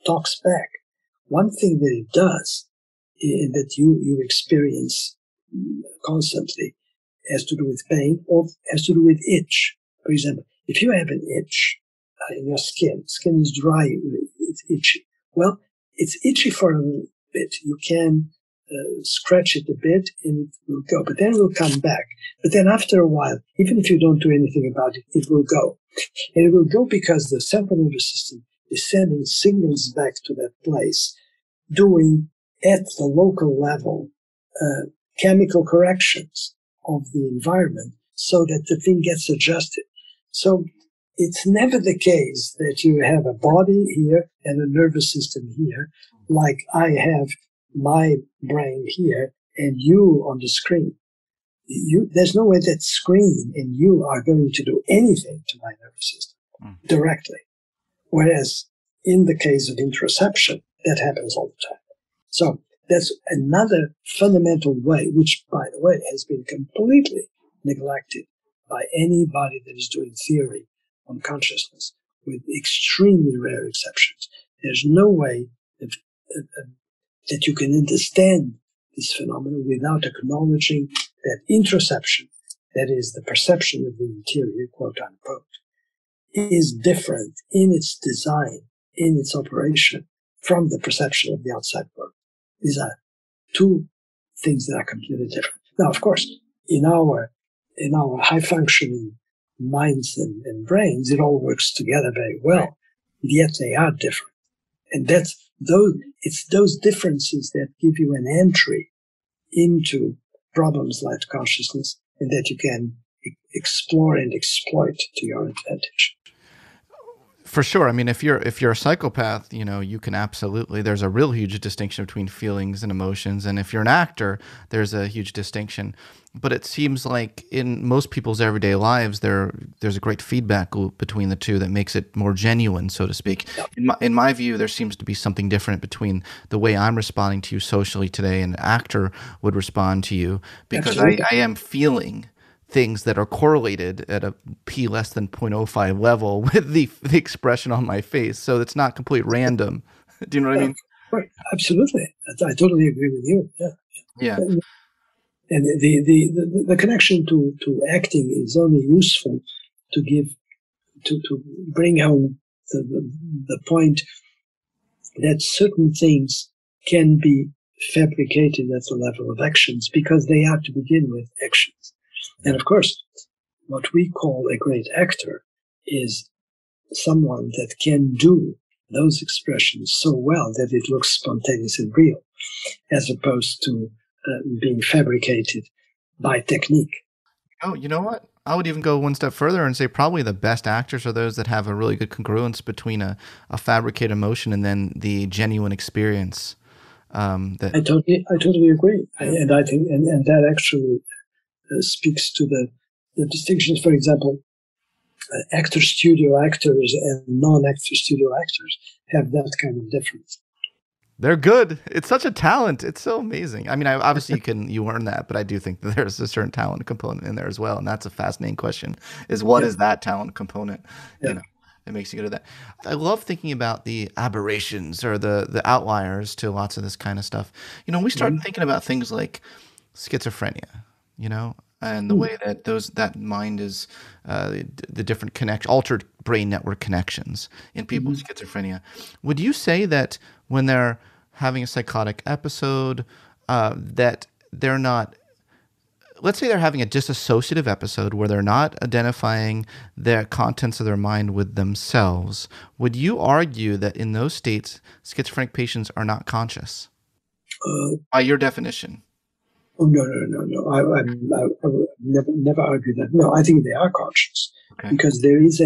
talks back. One thing that it does, that you experience constantly, has to do with pain or has to do with itch. For example, if you have an itch in your skin is dry, it's itchy. Well, it's itchy for a little bit. You can scratch it a bit and it will go, but then it will come back. But then after a while, even if you don't do anything about it, it will go. And it will go because the central nervous system is sending signals back to that place, doing at the local level chemical corrections of the environment so that the thing gets adjusted. So it's never the case that you have a body here and a nervous system here, like I have my brain here and you on the screen. There's no way that screen and you are going to do anything to my nervous system directly. Whereas in the case of interoception, that happens all the time. So that's another fundamental way, which, by the way, has been completely neglected by anybody that is doing theory on consciousness, with extremely rare exceptions. There's no way that you can understand this phenomenon without acknowledging that interoception, that is the perception of the interior, quote unquote, is different in its design, in its operation, from the perception of the outside world. These are two things that are completely different. Now, of course, in our high-functioning minds and brains, it all works together very well, yet they are different. And it's those differences that give you an entry into problems like consciousness, and that you can explore and exploit to your advantage. For sure. I mean, if you're a psychopath, you can absolutely, there's a real huge distinction between feelings and emotions. And if you're an actor, there's a huge distinction. But it seems like in most people's everyday lives, there's a great feedback loop between the two that makes it more genuine, so to speak. In my view, there seems to be something different between the way I'm responding to you socially today and an actor would respond to you, because I am feeling things that are correlated at a p less than 0.05 level with the expression on my face. So it's not completely random. Do you know what I mean? Right. Absolutely. I totally agree with you. Yeah. And the connection to acting is only useful to bring home the point that certain things can be fabricated at the level of actions because they are to begin with actions. And of course, what we call a great actor is someone that can do those expressions so well that it looks spontaneous and real, as opposed to being fabricated by technique. Oh, you know what? I would even go one step further and say probably the best actors are those that have a really good congruence between a fabricated emotion and then the genuine experience. I totally agree. And I think, and that actually speaks to the distinctions. For example, actor studio actors and non-actor studio actors have that kind of difference. They're good. It's such a talent. It's so amazing. I mean, obviously you earn that, but I do think that there's a certain talent component in there as well. And that's a fascinating question, is what is that talent component? Yeah. It makes you good at that. I love thinking about the aberrations or the outliers to lots of this kind of stuff. We start thinking about things like schizophrenia, and the way that that mind is, the different altered brain network connections in people with schizophrenia. Would you say that when they're having a psychotic episode, that they're not, let's say they're having a dissociative episode where they're not identifying the contents of their mind with themselves, would you argue that in those states, schizophrenic patients are not conscious? By your definition? Oh, no. I would never argue that. No, I think they are conscious because there is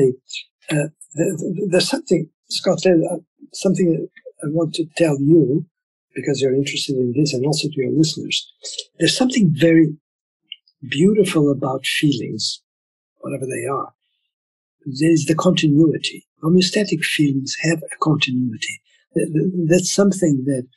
there's something, Scott, something that I want to tell you because you're interested in this and also to your listeners. There's something very beautiful about feelings, whatever they are. There's the continuity. Homeostatic feelings have a continuity. That's something that,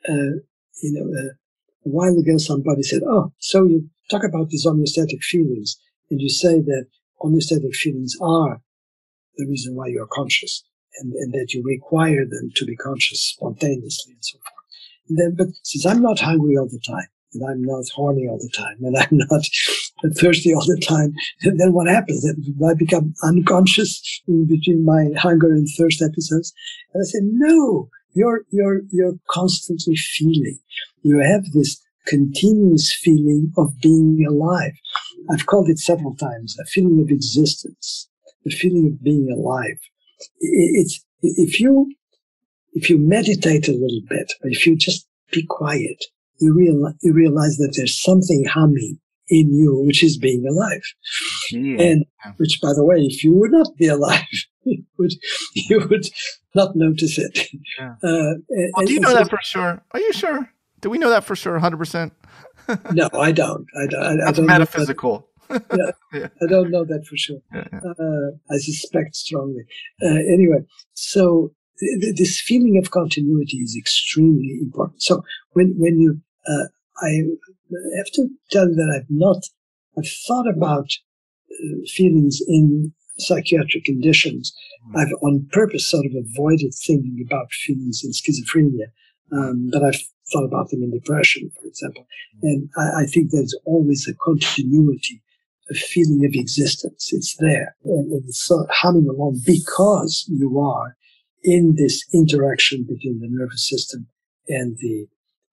a while ago, somebody said, "Oh, so you talk about these homeostatic feelings, and you say that homeostatic feelings are the reason why you're conscious." and that you require them to be conscious spontaneously and so forth. And then, but since I'm not hungry all the time, and I'm not horny all the time, and I'm not thirsty all the time, then what happens? Then I become unconscious in between my hunger and thirst episodes. And I say, no, you're constantly feeling. You have this continuous feeling of being alive. I've called it several times a feeling of existence, the feeling of being alive. It's if you meditate a little bit, or if you just be quiet, you realize that there's something humming in you, which is being alive. And which, by the way, if you would not be alive, you would not notice it. Yeah. Do you know that for sure? Are you sure? Do we know that for sure, 100%? No, I don't. That's metaphysical. Yeah, I don't know that for sure. I suspect strongly. Anyway, so this feeling of continuity is extremely important. So when you, I have to tell you that I've thought about feelings in psychiatric conditions. I've on purpose sort of avoided thinking about feelings in schizophrenia, but I've thought about them in depression, for example. And I think there's always a continuity, a feeling of existence. It's there. And it's sort of humming along because you are in this interaction between the nervous system and the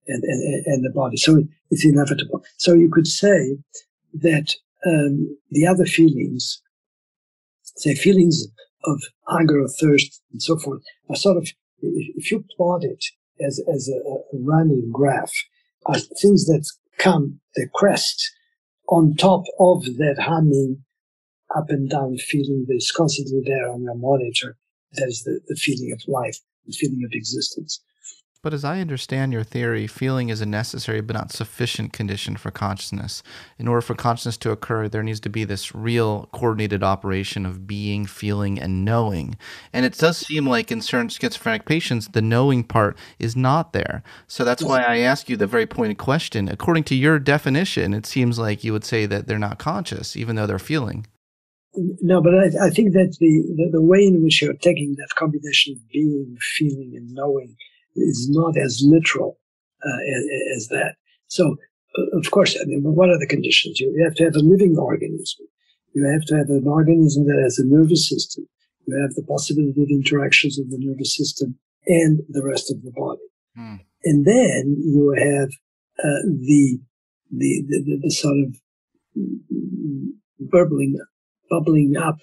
body. So it's inevitable. So you could say that the other feelings, say feelings of hunger or thirst and so forth, are sort of, if you plot it as a running graph, are things that come, they crest on top of that humming up and down feeling that is constantly there on your monitor. That is the feeling of life, the feeling of existence. But as I understand your theory, feeling is a necessary but not sufficient condition for consciousness. In order for consciousness to occur, there needs to be this real coordinated operation of being, feeling, and knowing. And it does seem like in certain schizophrenic patients, the knowing part is not there. So that's why I ask you the very pointed question. According to your definition, it seems like you would say that they're not conscious, even though they're feeling. No, but I think that the way in which you're taking that combination of being, feeling, and knowing is not as literal as that. So, of course, I mean, what are the conditions? You have to have a living organism. You have to have an organism that has a nervous system. You have the possibility of interactions of the nervous system and the rest of the body. And then you have the sort of bubbling up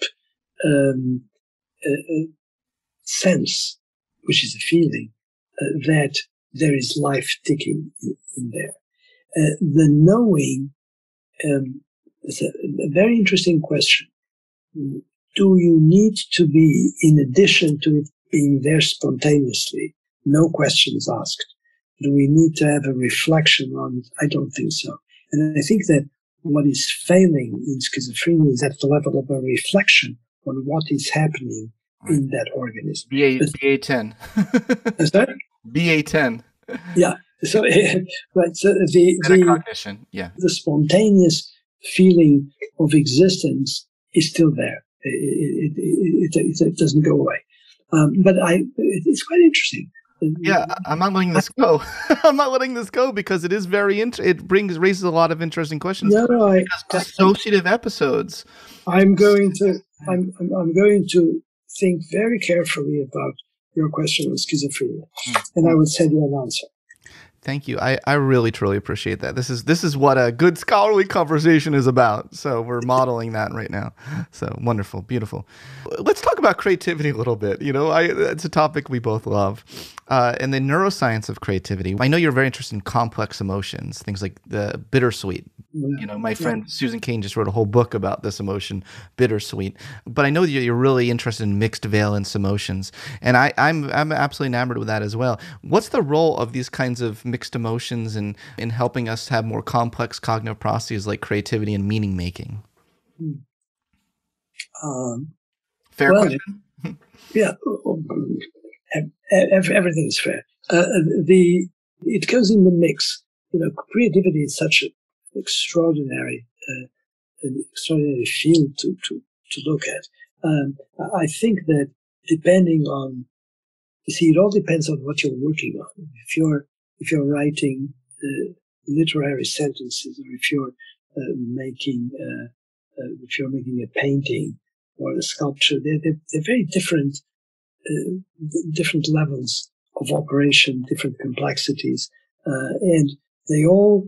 sense, which is a feeling, that there is life ticking in there. The knowing is a very interesting question. Do you need to be, in addition to it being there spontaneously, no questions asked? Do we need to have a reflection on it? I don't think so. And I think that what is failing in schizophrenia is at the level of a reflection on what is happening in that organism. BA10. Is that? BA10. Yeah. So, right. So Metacognition. Yeah. The spontaneous feeling of existence is still there. It doesn't go away. But it's quite interesting. Yeah, I'm not letting this go. I'm not letting this go because it is very it raises a lot of interesting questions. No, dissociative episodes. I'm going to think very carefully about your question on schizophrenia, and I will send you an answer. Thank you. I really, truly appreciate that. This is what a good scholarly conversation is about. So we're modeling that right now. So wonderful, beautiful. Let's talk about creativity a little bit. You know, it's a topic we both love. And the neuroscience of creativity. I know you're very interested in complex emotions, things like the bittersweet. You know, my friend Susan Cain just wrote a whole book about this emotion, bittersweet. But I know that you're really interested in mixed valence emotions, and I'm absolutely enamored with that as well. What's the role of these kinds of mixed emotions in helping us have more complex cognitive processes like creativity and meaning making? Fair question. Yeah, everything is fair. It goes in the mix. You know, creativity is such an extraordinary field to look at. I think that depending on, you see, it all depends on what you're working on. If you're writing literary sentences, or if you're making a painting or a sculpture, they're very different levels of operation, different complexities, and they all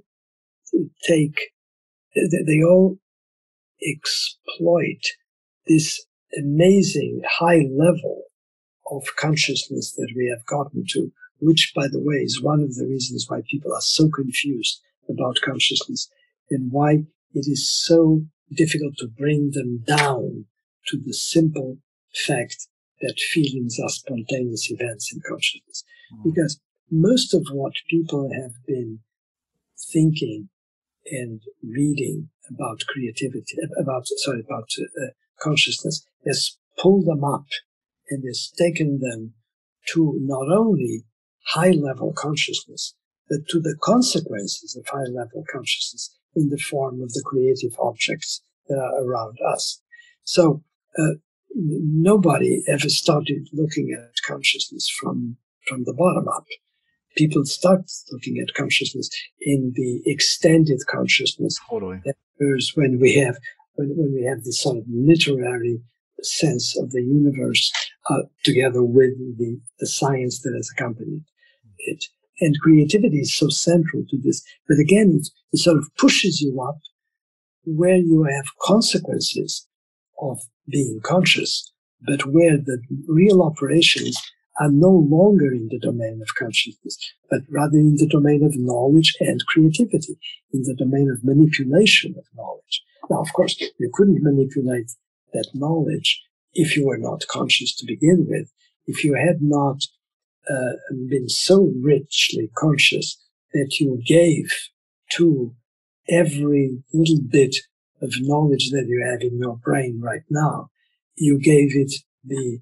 exploit this amazing high level of consciousness that we have gotten to, which, by the way, is one of the reasons why people are so confused about consciousness and why it is so difficult to bring them down to the simple fact that feelings are spontaneous events in consciousness. Because most of what people have been thinking and reading about creativity, about consciousness, has pulled them up and has taken them to not only high-level consciousness, but to the consequences of high-level consciousness in the form of the creative objects that are around us. So nobody ever started looking at consciousness from the bottom up. People start looking at consciousness in the extended consciousness. Totally. That occurs when we have this sort of literary sense of the universe together with the science that has accompanied it. And creativity is so central to this. But again, it sort of pushes you up where you have consequences of being conscious, but where the real operations are no longer in the domain of consciousness, but rather in the domain of knowledge and creativity, in the domain of manipulation of knowledge. Now, of course, you couldn't manipulate that knowledge if you were not conscious to begin with, if you had not been so richly conscious that you gave to every little bit of knowledge that you have in your brain right now, you gave it the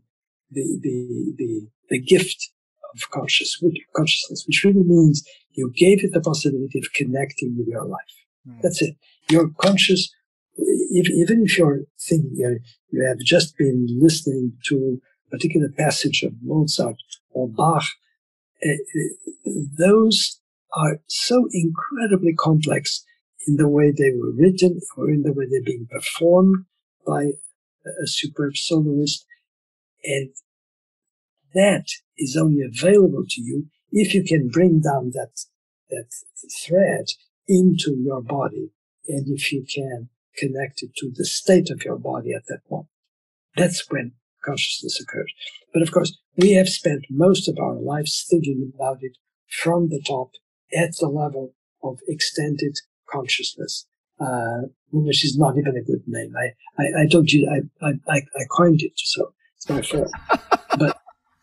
gift of consciousness, which really means you gave it the possibility of connecting with your life. That's it. You're conscious, even if you're thinking, you have just been listening to a particular passage of Mozart or Bach. Those are so incredibly complex in the way they were written or in the way they're being performed by a superb soloist. And that is only available to you if you can bring down that thread into your body, and if you can connect it to the state of your body at that moment. That's when consciousness occurs. But of course, we have spent most of our lives thinking about it from the top at the level of extended consciousness, which is not even a good name. I coined it, so it's my fault. But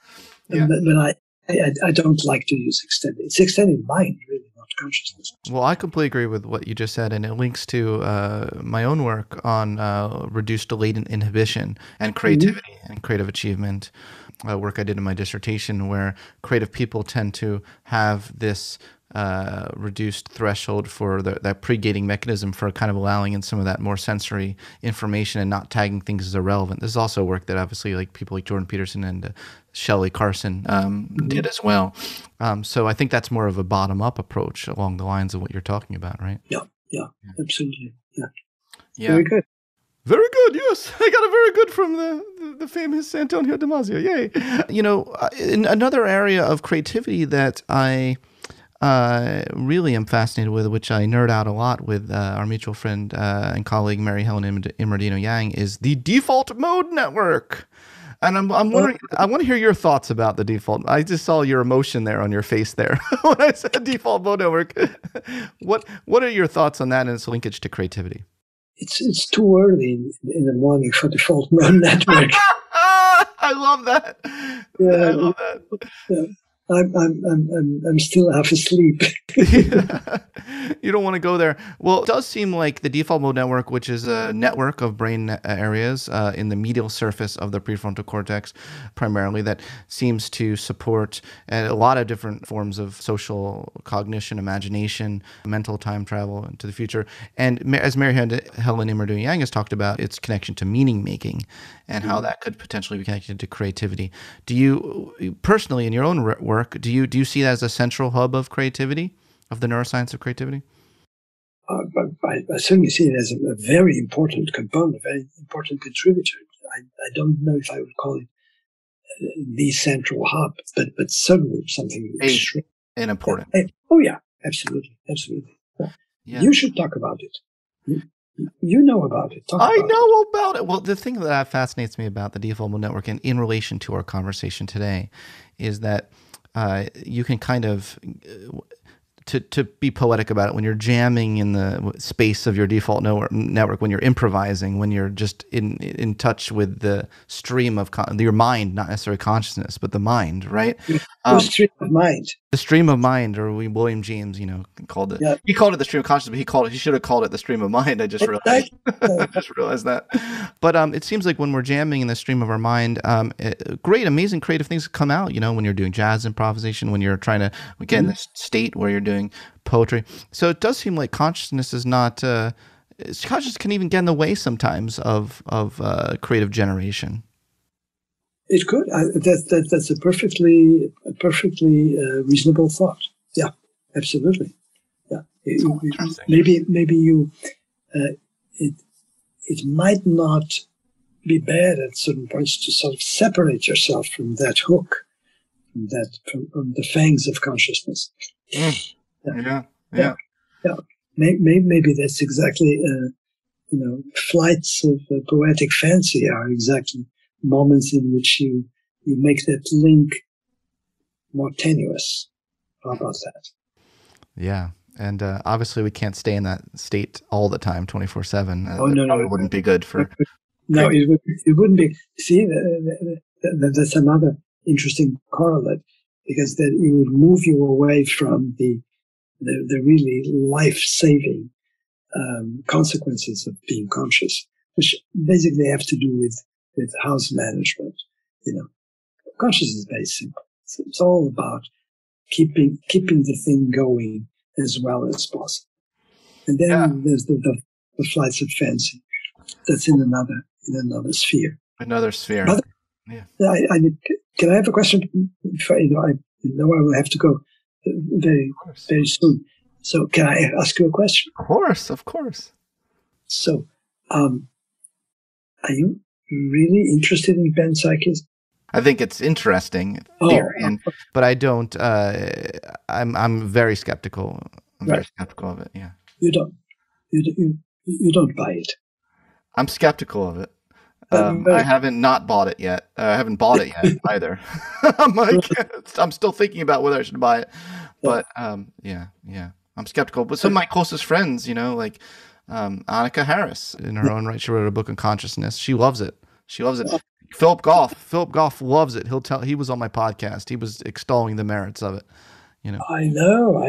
I don't like to use extended. It's extended mind, really, not consciousness. Well, I completely agree with what you just said, and it links to my own work on reduced latent inhibition and creativity and creative achievement. Work I did in my dissertation, where creative people tend to have this reduced threshold for that pre-gating mechanism for kind of allowing in some of that more sensory information and not tagging things as irrelevant. This is also work that obviously like people like Jordan Peterson and Shelley Carson did as well. So I think that's more of a bottom-up approach along the lines of what you're talking about, right? Yeah, absolutely. Yeah. Very good. Very good, yes. I got a very good from the famous Antonio Damasio. Yay. In another area of creativity that I really am fascinated with, which I nerd out a lot with our mutual friend and colleague Mary Helen Immordino Yang, is the default mode network. And I'm wondering, I want to hear your thoughts about the default. I just saw your emotion there on your face there when I said default mode network. What are your thoughts on that and its linkage to creativity? It's too early in the morning for default mode network. I love that. Yeah, I love that. Yeah. I'm still half asleep. You don't want to go there. Well, it does seem like the default mode network, which is a network of brain areas in the medial surface of the prefrontal cortex, primarily, that seems to support a lot of different forms of social cognition, imagination, mental time travel into the future. And as Mary Helen Immerduin-Yang has talked about, its connection to meaning making and how that could potentially be connected to creativity. Do you personally, in your own work, do you see that as a central hub of creativity, of the neuroscience of creativity? I certainly see it as a very important component, a very important contributor. I don't know if I would call it the central hub, but certainly something extreme and important. Oh yeah, absolutely. Yeah. You should talk about it. You know about it. I know about it. Well, the thing that fascinates me about the default mode network, and in relation to our conversation today, is that you can kind of, to be poetic about it, when you're jamming in the space of your default network, when you're improvising, when you're just in touch with the stream of your mind, not necessarily consciousness, but the mind, right? The stream of mind. The stream of mind, or William James, called it. Yeah. He called it the stream of consciousness, but he should have called it the stream of mind. I just realized. That. But it seems like when we're jamming in the stream of our mind, great, amazing, creative things come out. When you're doing jazz improvisation, when you're trying to get in this state where you're doing poetry. So it does seem like consciousness is not. Consciousness can even get in the way sometimes of creative generation. It could. That's a perfectly reasonable thought. Yeah, absolutely. Yeah, maybe you. It might not be bad at certain points to sort of separate yourself from that hook, from the fangs of consciousness. Yeah. Maybe that's exactly. Flights of poetic fancy are exactly moments in which you make that link more tenuous. How about that? Yeah. And obviously we can't stay in that state all the time, 24/7. No. It wouldn't be good for... No, it wouldn't be. See, that's another interesting correlate, because then it would move you away from the really life-saving consequences of being conscious, which basically have to do with house management. Consciousness is very simple. It's all about keeping the thing going as well as possible. And then there's the flights of fancy. That's in another sphere. Another sphere. But, can I have a question? I will have to go very soon. So can I ask you a question? Of course. So, are you really interested in panpsychism? I think it's interesting theory, but I don't. I'm very skeptical. I'm very skeptical of it. Yeah. You don't buy it. I'm skeptical of it. I haven't not bought it yet. I haven't bought it yet either. I'm still thinking about whether I should buy it. But yeah. I'm skeptical. But some of my closest friends, like Annika Harris, in her own right, she wrote a book on consciousness. She loves it. Philip Goff loves it. He was on my podcast. He was extolling the merits of it. I know.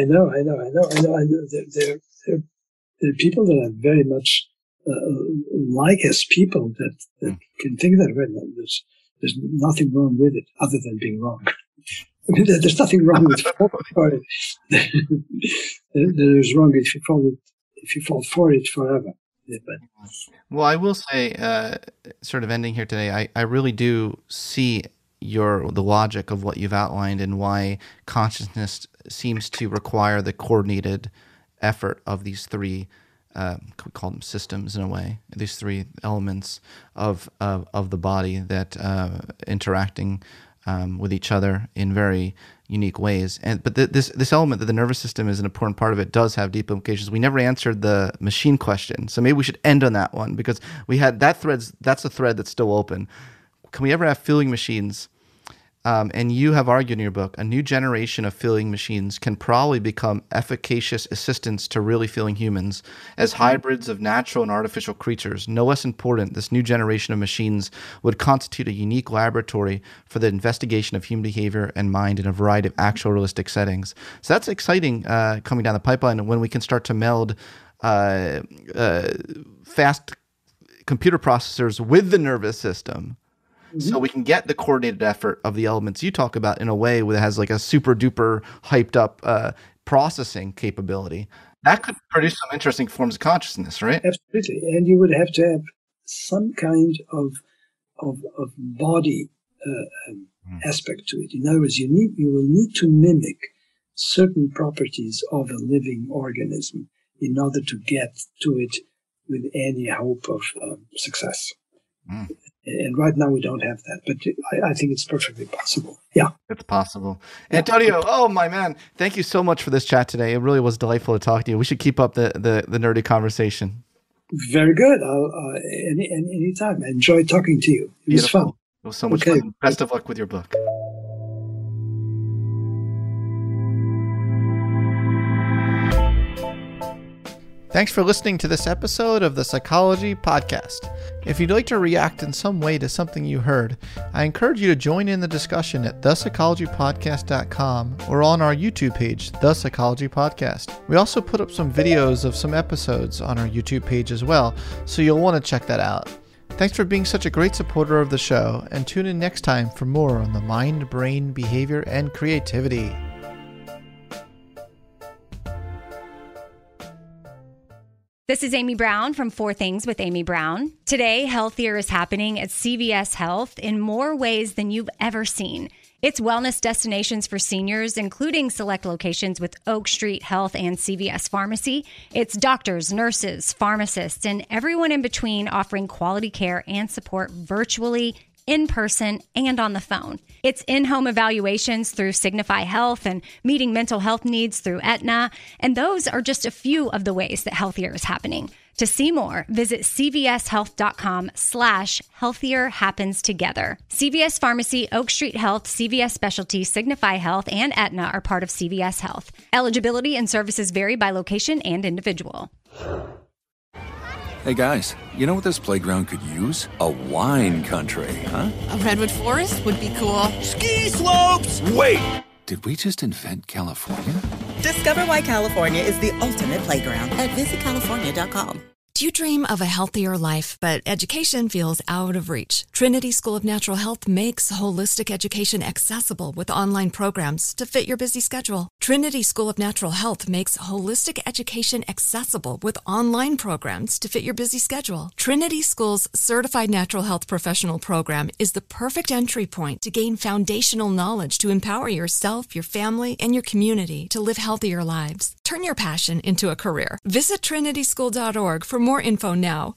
There are people that are very much like us, people that can think that way. There's nothing wrong with it other than being wrong. I mean, there's nothing wrong with it. There's wrong if you fall for it forever. Well, I will say, sort of ending here today, I really do see the logic of what you've outlined and why consciousness seems to require the coordinated effort of these three, we call them systems in a way, these three elements of the body that interacting with each other in very unique ways. But this element that the nervous system is an important part of it does have deep implications. We never answered the machine question, so maybe we should end on that one, because we had that's a thread that's still open. Can we ever have feeling machines and you have argued in your book, a new generation of feeling machines can probably become efficacious assistants to really feeling humans. As hybrids of natural and artificial creatures, no less important, this new generation of machines would constitute a unique laboratory for the investigation of human behavior and mind in a variety of actual realistic settings. So that's exciting coming down the pipeline when we can start to meld fast computer processors with the nervous system. So we can get the coordinated effort of the elements you talk about in a way that has like a super duper hyped up processing capability. That could produce some interesting forms of consciousness, right? Absolutely. And you would have to have some kind of body aspect to it. In other words, you will need to mimic certain properties of a living organism in order to get to it with any hope of success. And right now we don't have that, but I think it's perfectly possible. Yeah. It's possible. Antonio, oh my man, thank you so much for this chat today. It really was delightful to talk to you. We should keep up the nerdy conversation. Very good. Anytime. I enjoyed talking to you. It was fun. It was so much fun. Best of luck with your book. Thanks for listening to this episode of the Psychology Podcast. If you'd like to react in some way to something you heard, I encourage you to join in the discussion at thepsychologypodcast.com or on our YouTube page, The Psychology Podcast. We also put up some videos of some episodes on our YouTube page as well, so you'll want to check that out. Thanks for being such a great supporter of the show, and tune in next time for more on the mind, brain, behavior, and creativity. This is Amy Brown from 4 Things with Amy Brown. Today, healthier is happening at CVS Health in more ways than you've ever seen. It's wellness destinations for seniors, including select locations with Oak Street Health and CVS Pharmacy. It's doctors, nurses, pharmacists, and everyone in between offering quality care and support virtually, in person, and on the phone. It's in-home evaluations through Signify Health and meeting mental health needs through Aetna. And those are just a few of the ways that healthier is happening. To see more, visit cvshealth.com/healthier happens together. CVS Pharmacy, Oak Street Health, CVS Specialty, Signify Health, and Aetna are part of CVS Health. Eligibility and services vary by location and individual. Hey guys, you know what this playground could use? A wine country, huh? A redwood forest would be cool. Ski slopes! Wait! Did we just invent California? Discover why California is the ultimate playground at visitcalifornia.com. Do you dream of a healthier life, but education feels out of reach? Trinity School of Natural Health makes holistic education accessible with online programs to fit your busy schedule. Trinity School of Natural Health makes holistic education accessible with online programs to fit your busy schedule. Trinity School's Certified Natural Health Professional Program is the perfect entry point to gain foundational knowledge to empower yourself, your family, and your community to live healthier lives. Turn your passion into a career. Visit trinityschool.org for more info now.